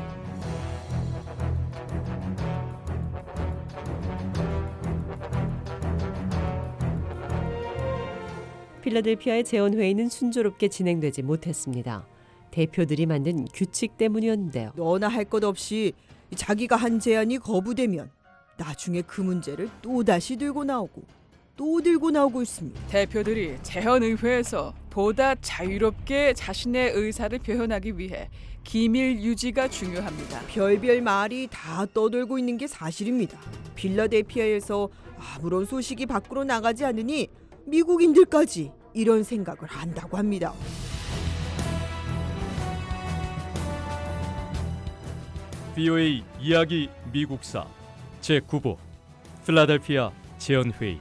필라델피아의 재헌회의는 순조롭게 진행되지 못했습니다. 대표들이 만든 규칙 때문이었는데요. 너나 할 것 없이 자기가 한 제안이 거부되면 나중에 그 문제를 또다시 들고 나오고 또 들고 나오고 있습니다. 대표들이 재헌의회에서 보다 자유롭게 자신의 의사를 표현하기 위해 기밀 유지가 중요합니다. 별별 말이 다 떠돌고 있는 게 사실입니다. 필라델피아에서 아무런 소식이 밖으로 나가지 않으니 미국인들까지 이런 생각을 한다고 합니다. VOA 이야기 미국사 제9부 필라델피아 재헌회의.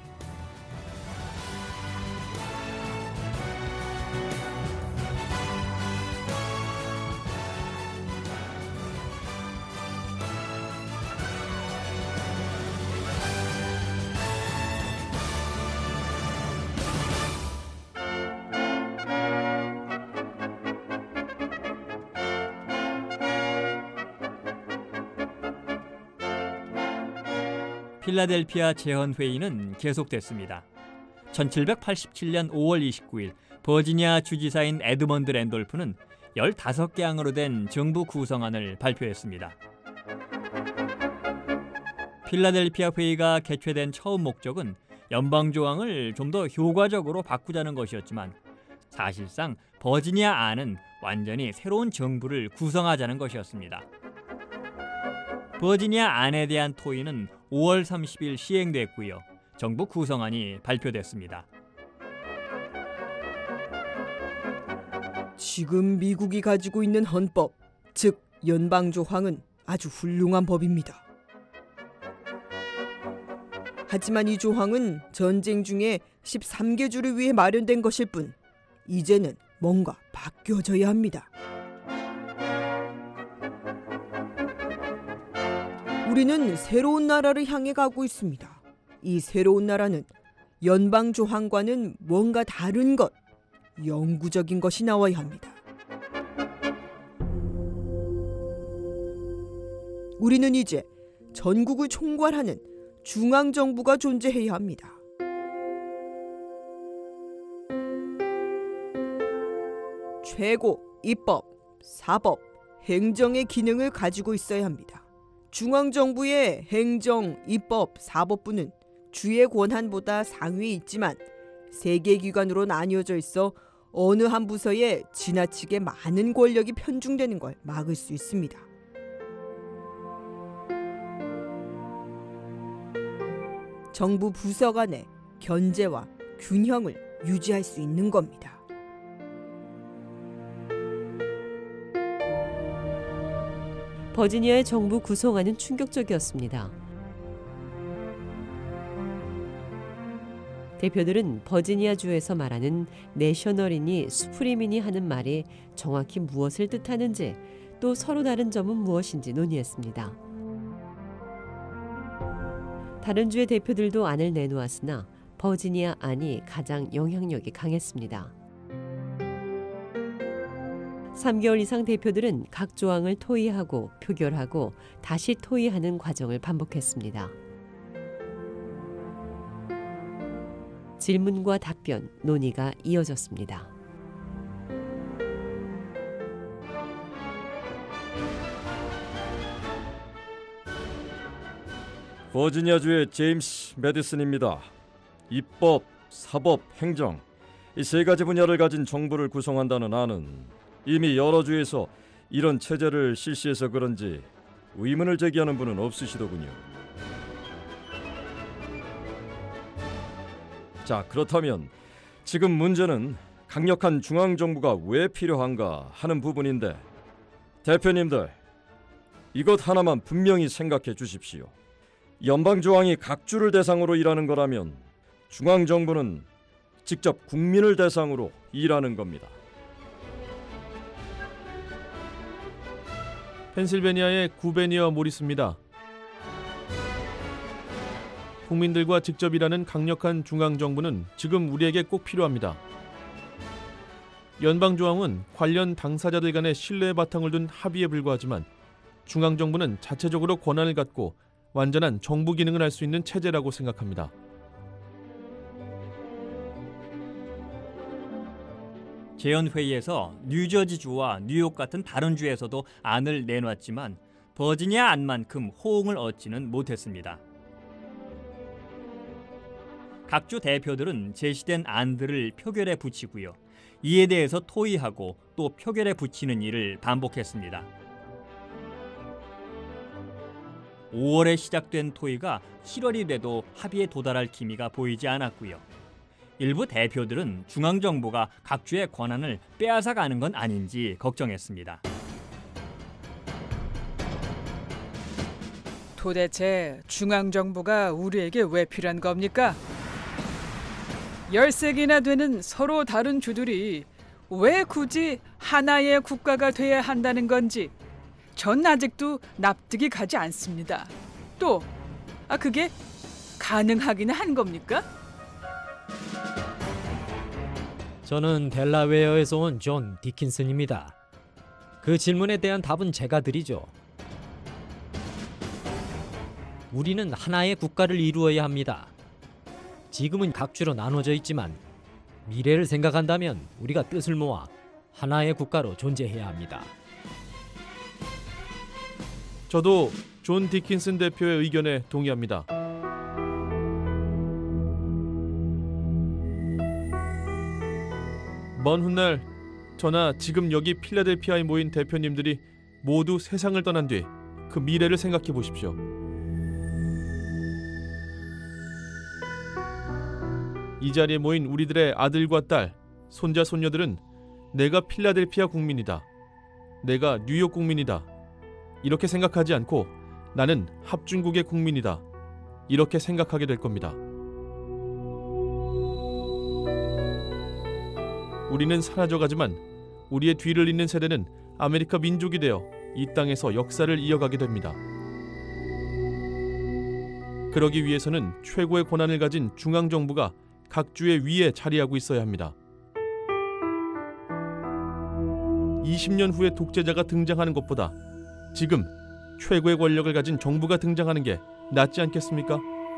필라델피아 재헌회의는 계속됐습니다. 1787년 5월 29일 버지니아 주지사인 에드먼드 랜돌프는 15개 항으로 된 정부 구성안을 발표했습니다. 필라델피아 회의가 개최된 처음 목적은 연방조항을 좀 더 효과적으로 바꾸자는 것이었지만 사실상 버지니아 안은 완전히 새로운 정부를 구성하자는 것이었습니다. 버지니아 안에 대한 토의는 5월 30일 시행됐고요. 정부 구성안이 발표됐습니다. 지금 미국이 가지고 있는 헌법, 즉 연방조항은 아주 훌륭한 법입니다. 하지만 이 조항은 전쟁 중에 13개 주를 위해 마련된 것일 뿐 이제는 뭔가 바뀌어져야 합니다. 우리는 새로운 나라를 향해 가고 있습니다. 이 새로운 나라는 연방조항과는 뭔가 다른 것, 영구적인 것이 나와야 합니다. 우리는 이제 전국을 총괄하는 중앙정부가 존재해야 합니다. 최고, 입법, 사법, 행정의 기능을 가지고 있어야 합니다. 중앙정부의 행정, 입법, 사법부는 주의 권한보다 상위에 있지만 3개 기관으로 나뉘어져 있어 어느 한 부서에 지나치게 많은 권력이 편중되는 걸 막을 수 있습니다. 정부 부서 간의 견제와 균형을 유지할 수 있는 겁니다. 버지니아의 정부 구성안은 충격적이었습니다. 대표들은 버지니아주에서 말하는 내셔널이니 수프리민이 하는 말이 정확히 무엇을 뜻하는지 또 서로 다른 점은 무엇인지 논의했습니다. 다른 주의 대표들도 안을 내놓았으나 버지니아 안이 가장 영향력이 강했습니다. 3개월 이상 대표들은 각 조항을 토의하고 표결하고 다시 토의하는 과정을 반복했습니다. 질문과 답변, 논의가 이어졌습니다. 버지니아주의 제임스 매디슨입니다. 입법, 사법, 행정 이 3가지 분야를 가진 정부를 구성한다는 안은 이미 여러 주에서 이런 체제를 실시해서 그런지 의문을 제기하는 분은 없으시더군요. 자, 그렇다면 지금 문제는 강력한 중앙정부가 왜 필요한가 하는 부분인데 대표님들, 이것 하나만 분명히 생각해 주십시오. 연방조항이 각 주를 대상으로 일하는 거라면 중앙정부는 직접 국민을 대상으로 일하는 겁니다. 펜실베니아의 구베니어 모리스입니다. 국민들과 직접 일하는 강력한 중앙정부는 지금 우리에게 꼭 필요합니다. 연방조항은 관련 당사자들 간의 신뢰의 바탕을 둔 합의에 불과하지만 중앙정부는 자체적으로 권한을 갖고 완전한 정부 기능을 할 수 있는 체제라고 생각합니다. 재헌회의에서 뉴저지주와 뉴욕 같은 다른 주에서도 안을 내놨지만 버지니아 안만큼 호응을 얻지는 못했습니다. 각 주 대표들은 제시된 안들을 표결에 붙이고요. 이에 대해서 토의하고 또 표결에 붙이는 일을 반복했습니다. 5월에 시작된 토의가 7월이 돼도 합의에 도달할 기미가 보이지 않았고요. 일부 대표들은 중앙정부가 각 주의 권한을 빼앗아가는 건 아닌지 걱정했습니다. 도대체 중앙정부가 우리에게 왜 필요한 겁니까? 13개나 되는 서로 다른 주들이 왜 굳이 하나의 국가가 돼야 한다는 건지 전 아직도 납득이 가지 않습니다. 또 그게 가능하기는 한 겁니까? 저는 델라웨어에서 온 존 디킨슨입니다. 그 질문에 대한 답은 제가 드리죠. 우리는 하나의 국가를 이루어야 합니다. 지금은 각주로 나눠져 있지만 미래를 생각한다면 우리가 뜻을 모아 하나의 국가로 존재해야 합니다. 저도 존 디킨슨 대표의 의견에 동의합니다. 먼 훗날 저나 지금 여기 필라델피아에 모인 대표님들이 모두 세상을 떠난 뒤 그 미래를 생각해 보십시오. 이 자리에 모인 우리들의 아들과 딸, 손자, 손녀들은 내가 필라델피아 국민이다. 내가 뉴욕 국민이다. 이렇게 생각하지 않고 나는 합중국의 국민이다. 이렇게 생각하게 될 겁니다. 우리는 사라져가지만 우리의 뒤를 잇는 세대는 아메리카 민족이 되어 이 땅에서 역사를 이어가게 됩니다. 그러기 위해서는 최고의 권한을 가진 중앙정부가 각 주의 위에 자리하고 있어야 합니다. 20년 후에 독재자가 등장하는 것보다 지금 최고의 권력을 가진 정부가 등장하는 게 낫지 않겠습니까?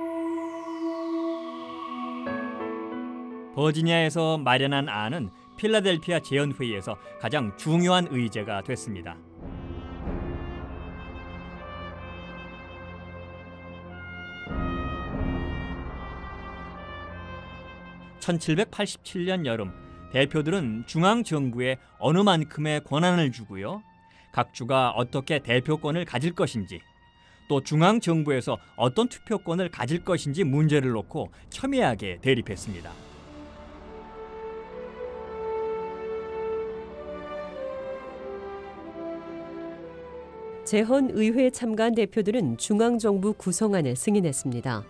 버지니아에서 마련한 안은 필라델피아 재헌회의에서 가장 중요한 의제가 됐습니다. (1787년) 여름 대표들은 중앙정부에 어느 만큼의 권한을 주고요. 각 주가 어떻게 대표권을 가질 것인지 또 중앙정부에서 어떤 투표권을 가질 것인지 문제를 놓고 첨예하게 대립했습니다. 재헌의회에 참가한 대표들은 중앙정부 구성안을 승인했습니다.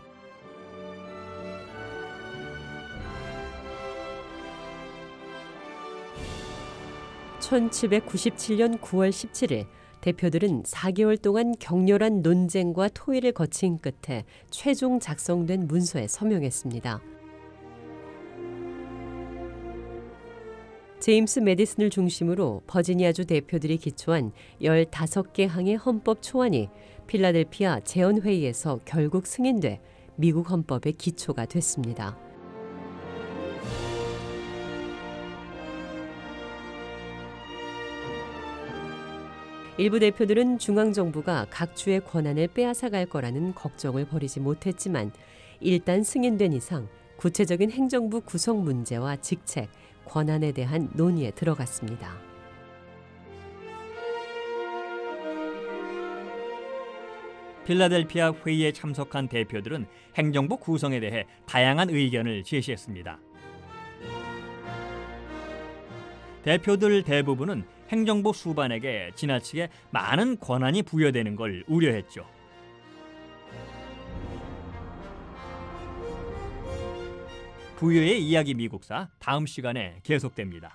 (1797년 9월 17일) 대표들은 4개월 동안 격렬한 논쟁과 토의를 거친 끝에 최종 작성된 문서에 서명했습니다. 제임스 매디슨을 중심으로 버지니아주 대표들이 기초한 15개 항의 헌법 초안이 필라델피아 재헌회의에서 결국 승인돼 미국 헌법의 기초가 됐습니다. 일부 대표들은 중앙정부가 각 주의 권한을 빼앗아갈 거라는 걱정을 버리지 못했지만 일단 승인된 이상 구체적인 행정부 구성 문제와 직책, 권한에 대한 논의에 들어갔습니다. 필라델피아 회의에 참석한 대표들은 행정부 구성에 대해 다양한 의견을 제시했습니다. 대표들 대부분은 행정부 수반에게 지나치게 많은 권한이 부여되는 걸 우려했죠. 부여의 이야기 미국사 다음 시간에 계속됩니다.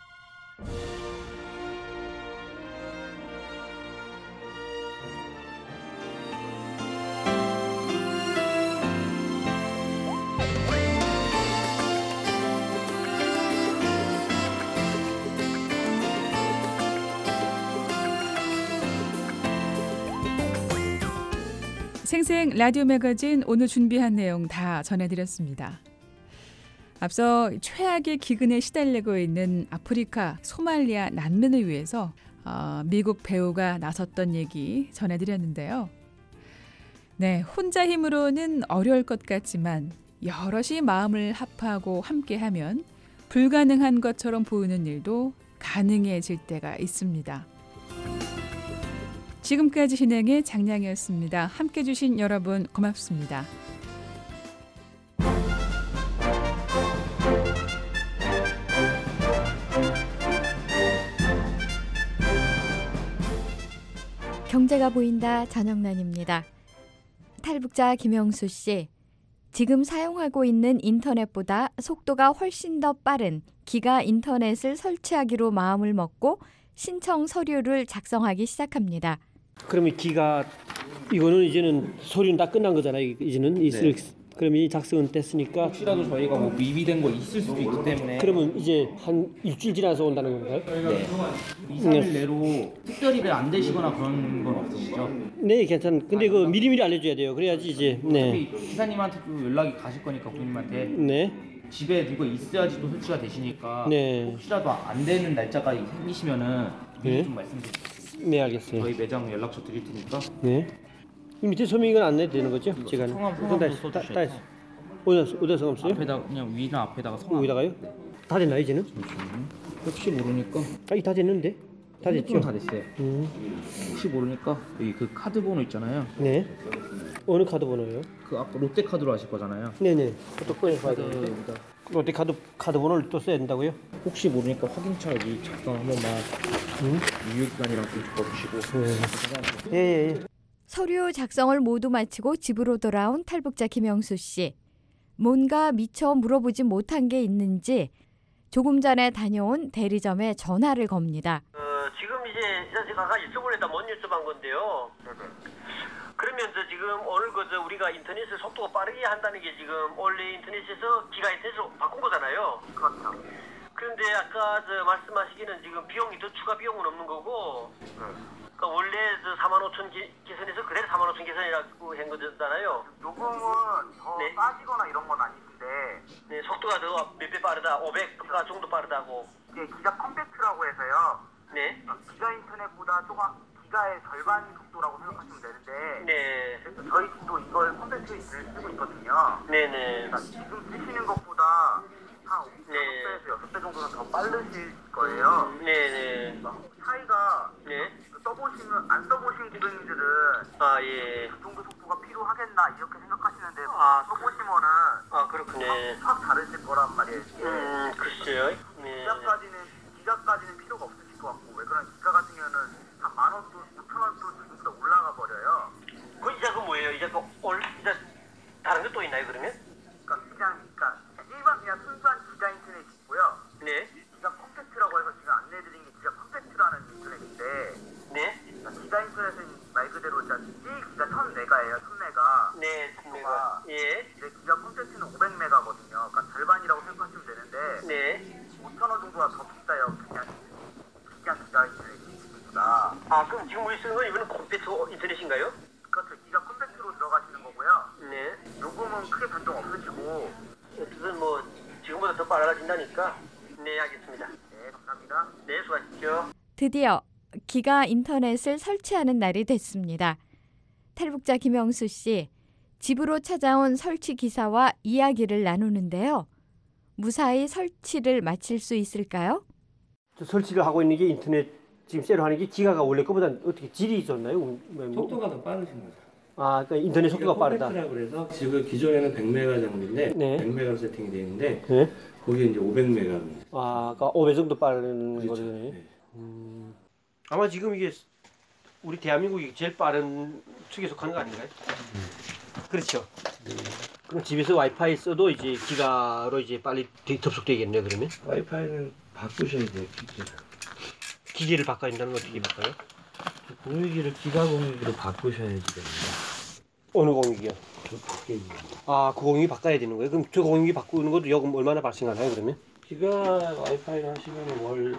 생생 라디오 매거진 오늘 준비한 내용 다 전해드렸습니다. 앞서 최악의 기근에 시달리고 있는 아프리카 소말리아 난민을 위해서 미국 배우가 나섰던 얘기 전해드렸는데요. 네, 혼자 힘으로는 어려울 것 같지만 여럿이 마음을 합하고 함께하면 불가능한 것처럼 보이는 일도 가능해질 때가 있습니다. 지금까지 진행의 장량이었습니다. 함께해 주신 여러분 고맙습니다. 경제가 보인다. 전영란입니다. 탈북자 김영수 씨, 지금 사용하고 있는 인터넷보다 속도가 훨씬 더 빠른 기가 인터넷을 설치하기로 마음을 먹고 신청 서류를 작성하기 시작합니다. 그러면 기가 이거는 이제는 서류는 다 끝난 거잖아요. 이제는 있을 그러면 이 작성은 됐으니까 혹시라도 저희가 뭐 미비된 거 있을 수도 있기 때문에 그러면 이제 한 일주일 지나서 온다는 건가요? 네. 2-3일 내로 특별히 안 되시거나 그런 건 없으시죠? 네, 근데 그 미리미리 알려줘야 돼요. 그래야지 이제 네. 기사님한테도 연락이 가실 거니까 고객님한테 네. 집에 누가 있어야지 또 설치가 되시니까 네. 혹시라도 안 되는 날짜가 생기시면은 미리 네. 좀 말씀해 주세요. 네, 알겠어요. 저희 매장 연락처 드릴 테니까. 네. 밑에 서명은 안 내도 되는 거죠? 제가 성함도 써주셔야죠. 어디다 성함 써요? 앞에다가 그냥 위나 앞에다가 성함. 위다가요? 다 됐나 이제는? 혹시 모르니까. 다 됐는데? 다 됐죠? 다 됐어요. 혹시 모르니까 여기 그 카드 번호 있잖아요. 네. 어느 카드 번호요? 그 아까 롯데 카드로 하실 거잖아요. 네네. 그것도 꺼내봐야 되는데. 롯데 카드 번호를 또 써야 된다고요? 혹시 모르니까 확인차 여기 작성 한 번만. 유효기간이랑 좀 적어주시고. 예. 서류 작성을 모두 마치고 집으로 돌아온 탈북자 김영수 씨. 뭔가 미처 물어보지 못한 게 있는지 조금 전에 다녀온 대리점에 전화를 겁니다. 지금 이제 제가 유튜브를 했다 뭔 유튜브 한 건데요. 그러면서 지금 오늘 우리가 인터넷을 속도가 빠르게 한다는 게 지금 원래 인터넷에서 기가 인터넷으로 바꾼 거잖아요. 그렇죠. 그런데 아까 말씀하시기는 지금 비용이 더 추가 비용은 없는 거고 그러니까 원래 45,000 계산에서 그대로 45,000 계산이라고 한 거잖아요. 요금은 더 싸지거나 이런 건 아닌데 네, 속도가 더 몇 배 빠르다, 500가 정도 빠르다고. 이게 기가 컴팩트라고 해서요. 네. 기가 인터넷보다 조금 기가의 절반 속도라고 생각하시면 되는데 네. 그래서 저희 집도 이걸 컴팩트를 쓰고 있거든요. 네네. 그러니까 지금 쓰시는 것보다 한 5배에서 6배 정도는 더 빠르실 거예요. 네네. 차이가 네. 안 써보신 고객님들은 예. 그 정도 속도가 필요하겠나 이렇게 생각하시는데 써보시면은 그렇군요. 확 다르실 거란 말이에요. 글쎄요. 네. 기가까지는 필요가 없으실 것 같고 왜 그런 기가 같은 경우는 한 10,000원 또 5,000원 또 지금보다 올라가 버려요. 그 이자가 뭐예요? 이자 다른 게 또 있나요 그러면? 그러니까 일반 그냥 순수한 기가 인터넷이 있고요. 네. 기가 컴팩트라고 해서 지금 안내해드린 게 기가 컴팩트라는 인터넷인데 네. 기가 인터넷은 말 그대로 1기가 1000메가예요. 1000메가. 네, 1000메가. 예. 기가 컴팩트는 500메가거든요. 그러니까 절반이라고 생각하시면 되는데 네. 5,000원 정도가 더 비싸요. 그냥 기가 인터넷보다. 그럼 지금 우리 쓰는 건 이거는 컴팩트 인터넷인가요? 그렇죠. 기가 컴팩트로 들어가시는 거고요. 네. 요금은 크게 변동 없으시고. 어쨌든 지금보다 더 빨라진다니까. 네, 알겠습니다. 네, 감사합니다. 네, 수고하십시오. 드디어 기가 인터넷을 설치하는 날이 됐습니다. 탈북자 김영수 씨, 집으로 찾아온 설치 기사와 이야기를 나누는데요. 무사히 설치를 마칠 수 있을까요? 설치를 하고 있는 게 인터넷 지금 쇠로 하는 게 기가가 원래 거보다 어떻게 질이 좋나요? 속도가 더 빠르신 거죠. 그러니까 인터넷 속도가 빠르다. 컴팩트라고 그래서 지금 기존에는 100메가 정도인데 네. 100메가로 세팅이 되어 있는데 네. 거기에 이제 500메가. 그러니까 5배 정도 빠른 그렇죠. 거네. 네. 아마 지금 이게 우리 대한민국이 제일 빠른 축에 속하는 거 아닌가요? 그렇죠. 그럼 집에서 와이파이 써도 이제 기가로 이제 빨리 접속되겠네요. 그러면 와이파이는 바꾸셔야 돼요. 기기를 바꿔야 된다는 건 어떻게 바꿔요? 공유기를 기가 공유기로 바꾸셔야지 됩니다. 어느 공유기요? 그 공유기 바꿔야 되는 거예요? 그럼 저 공유기 바꾸는 것도 요금 얼마나 발생하나요? 그러면? 기가 와이파이를 하시면 월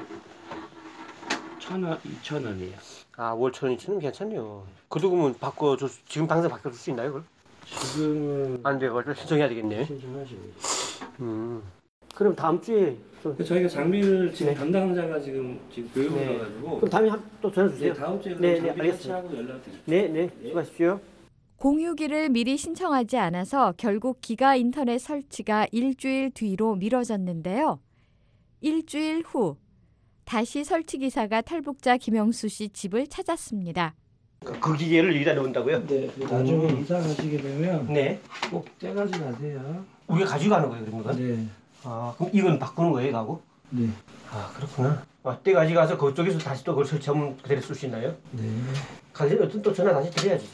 1,000원, 2,000원이에요. 월 1,000원, 2,000원 괜찮네요. 그래도 그러면 지금 당장 바꿔줄 수 있나요? 그걸? 지금은 안 돼요. 신청해야 되겠네요. 신청하시면. 그럼 다음 주에 저희가 장비를 지금 담당자가 지금 교육을 가지고. 그럼 다음에 또 전화 주세요. 네, 다음 주에 네, 장비 알겠습니다. 설치하고 연락드릴게요. 네, 수고하십시오. 공유기를 미리 신청하지 않아서 결국 기가 인터넷 설치가 일주일 뒤로 미뤄졌는데요. 일주일 후 다시 설치 기사가 탈북자 김영수 씨 집을 찾았습니다. 그 기계를 여기다 넣는다고요? 네. 나중에 이사하시게 되면 꼭 떼가지 가세요. 우리가 가져가는 거예요, 그런 건? 네. 그럼 이건 바꾸는 거예요, 이거하고? 네. 그렇구나. 떼가지 가서 그쪽에서 다시 또 그걸 설치하면 그대로 쓸 수 있나요? 네. 가서 또 전화 다시 드려야지, 지금.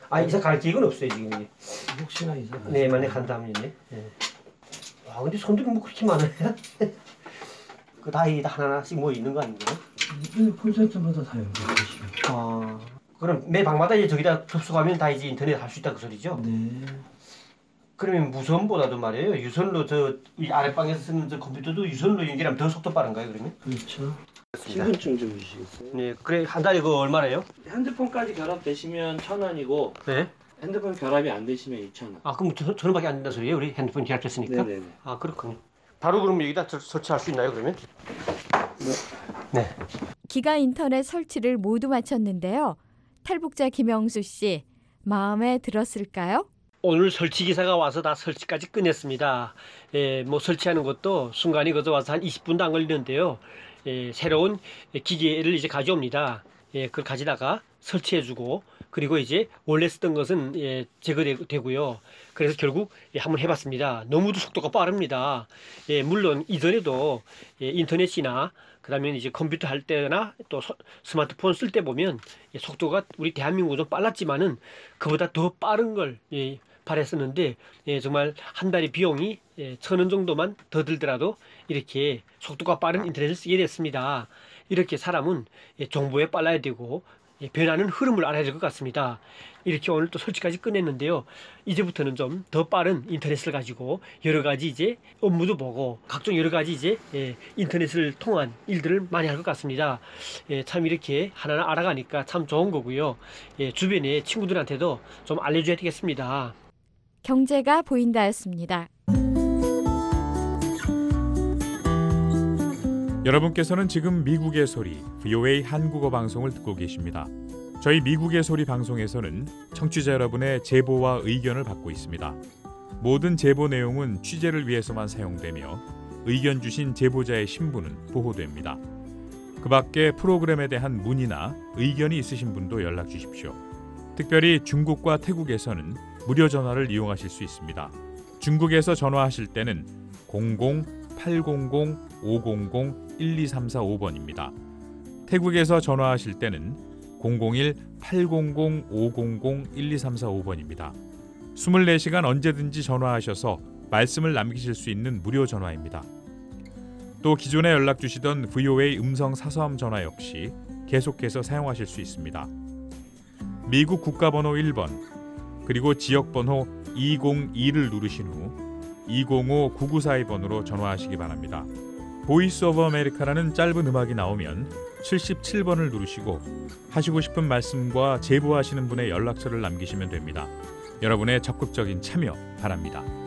아 이사 갈 계획은 없어요 지금. 혹시나 이사 가시면. 네 만약 간다면 예. 아 근데 손들이 뭐 그렇게 많아요? 그 나이 다 하나씩 뭐 있는 거 아닌가요? 콘센트마다 사용되시죠. 아 그럼 매 방마다 이제 저기다 접속하면 다 이제 인터넷 할 수 있다 그 소리죠? 네. 그러면 무선보다도 말이에요. 유선로 저 이 아랫방에서 쓰는 저 컴퓨터도 유선로 연결하면 더 속도 빠른가요 그러면? 그렇죠. 그렇습니다. 신분증 좀 주시겠어요? 네, 그래 한 달에 그거 얼마래요? 핸드폰까지 결합되시면 1,000원이고 네. 핸드폰 결합이 안 되시면 2,000원. 아 그럼 1,000원밖에 안 된다 소리예요? 우리 핸드폰 결합됐으니까? 네네네. 아 그렇군요. 바로 그럼 여기다 설치할 수 있나요 그러면? 네. 기가 인터넷 설치를 모두 마쳤는데요. 탈북자 김영수 씨 마음에 들었을까요? 오늘 설치 기사가 와서 다 설치까지 끝냈습니다. 뭐 설치하는 것도 순간이 거저 와서 한 20분도 안 걸리는데요. 새로운 기계를 이제 가져옵니다. 그걸 가지다가 설치해주고 그리고 이제 원래 쓰던 것은 제거되고요. 그래서 결국 한번 해봤습니다. 너무도 속도가 빠릅니다. 물론 이전에도 인터넷이나 그다음에 이제 컴퓨터 할 때나 또 스마트폰 쓸 때 보면 속도가 우리 대한민국은 좀 빨랐지만은 그보다 더 빠른 걸 바랬었는데 정말 한 달의 비용이 1,000원 정도만 더 들더라도 이렇게 속도가 빠른 인터넷을 쓰게 됐습니다. 이렇게 사람은 정보에 빨라야 되고 변하는 흐름을 알아야 될 것 같습니다. 이렇게 오늘 또 설치까지 끝냈는데요. 이제부터는 좀 더 빠른 인터넷을 가지고 여러 가지 이제 업무도 보고 각종 여러 가지 이제 인터넷을 통한 일들을 많이 할 것 같습니다. 참 이렇게 하나하나 알아가니까 참 좋은 거고요. 주변에 친구들한테도 좀 알려줘야 되겠습니다. 경제가 보인다였습니다. 여러분께서는 지금 미국의 소리 VOA 한국어 방송을 듣고 계십니다. 저희 미국의 소리 방송에서는 청취자 여러분의 제보와 의견을 받고 있습니다. 모든 제보 내용은 취재를 위해서만 사용되며 의견 주신 제보자의 신분은 보호됩니다. 그 밖에 프로그램에 대한 문의나 의견이 있으신 분도 연락 주십시오. 특별히 중국과 태국에서는 무료 전화를 이용하실 수 있습니다. 중국에서 전화하실 때는 00-800-500-12345번입니다. 태국에서 전화하실 때는 001-800-500-12345번입니다. 24시간 언제든지 전화하셔서 말씀을 남기실 수 있는 무료 전화입니다. 또 기존에 연락 주시던 VOA 음성 사서함 전화 역시 계속해서 사용하실 수 있습니다. 미국 국가번호 1번 그리고 지역번호 202를 누르신 후 205-9942번으로 전화하시기 바랍니다. 보이스 오브 아메리카라는 짧은 음악이 나오면 77번을 누르시고 하시고 싶은 말씀과 제보하시는 분의 연락처를 남기시면 됩니다. 여러분의 적극적인 참여 바랍니다.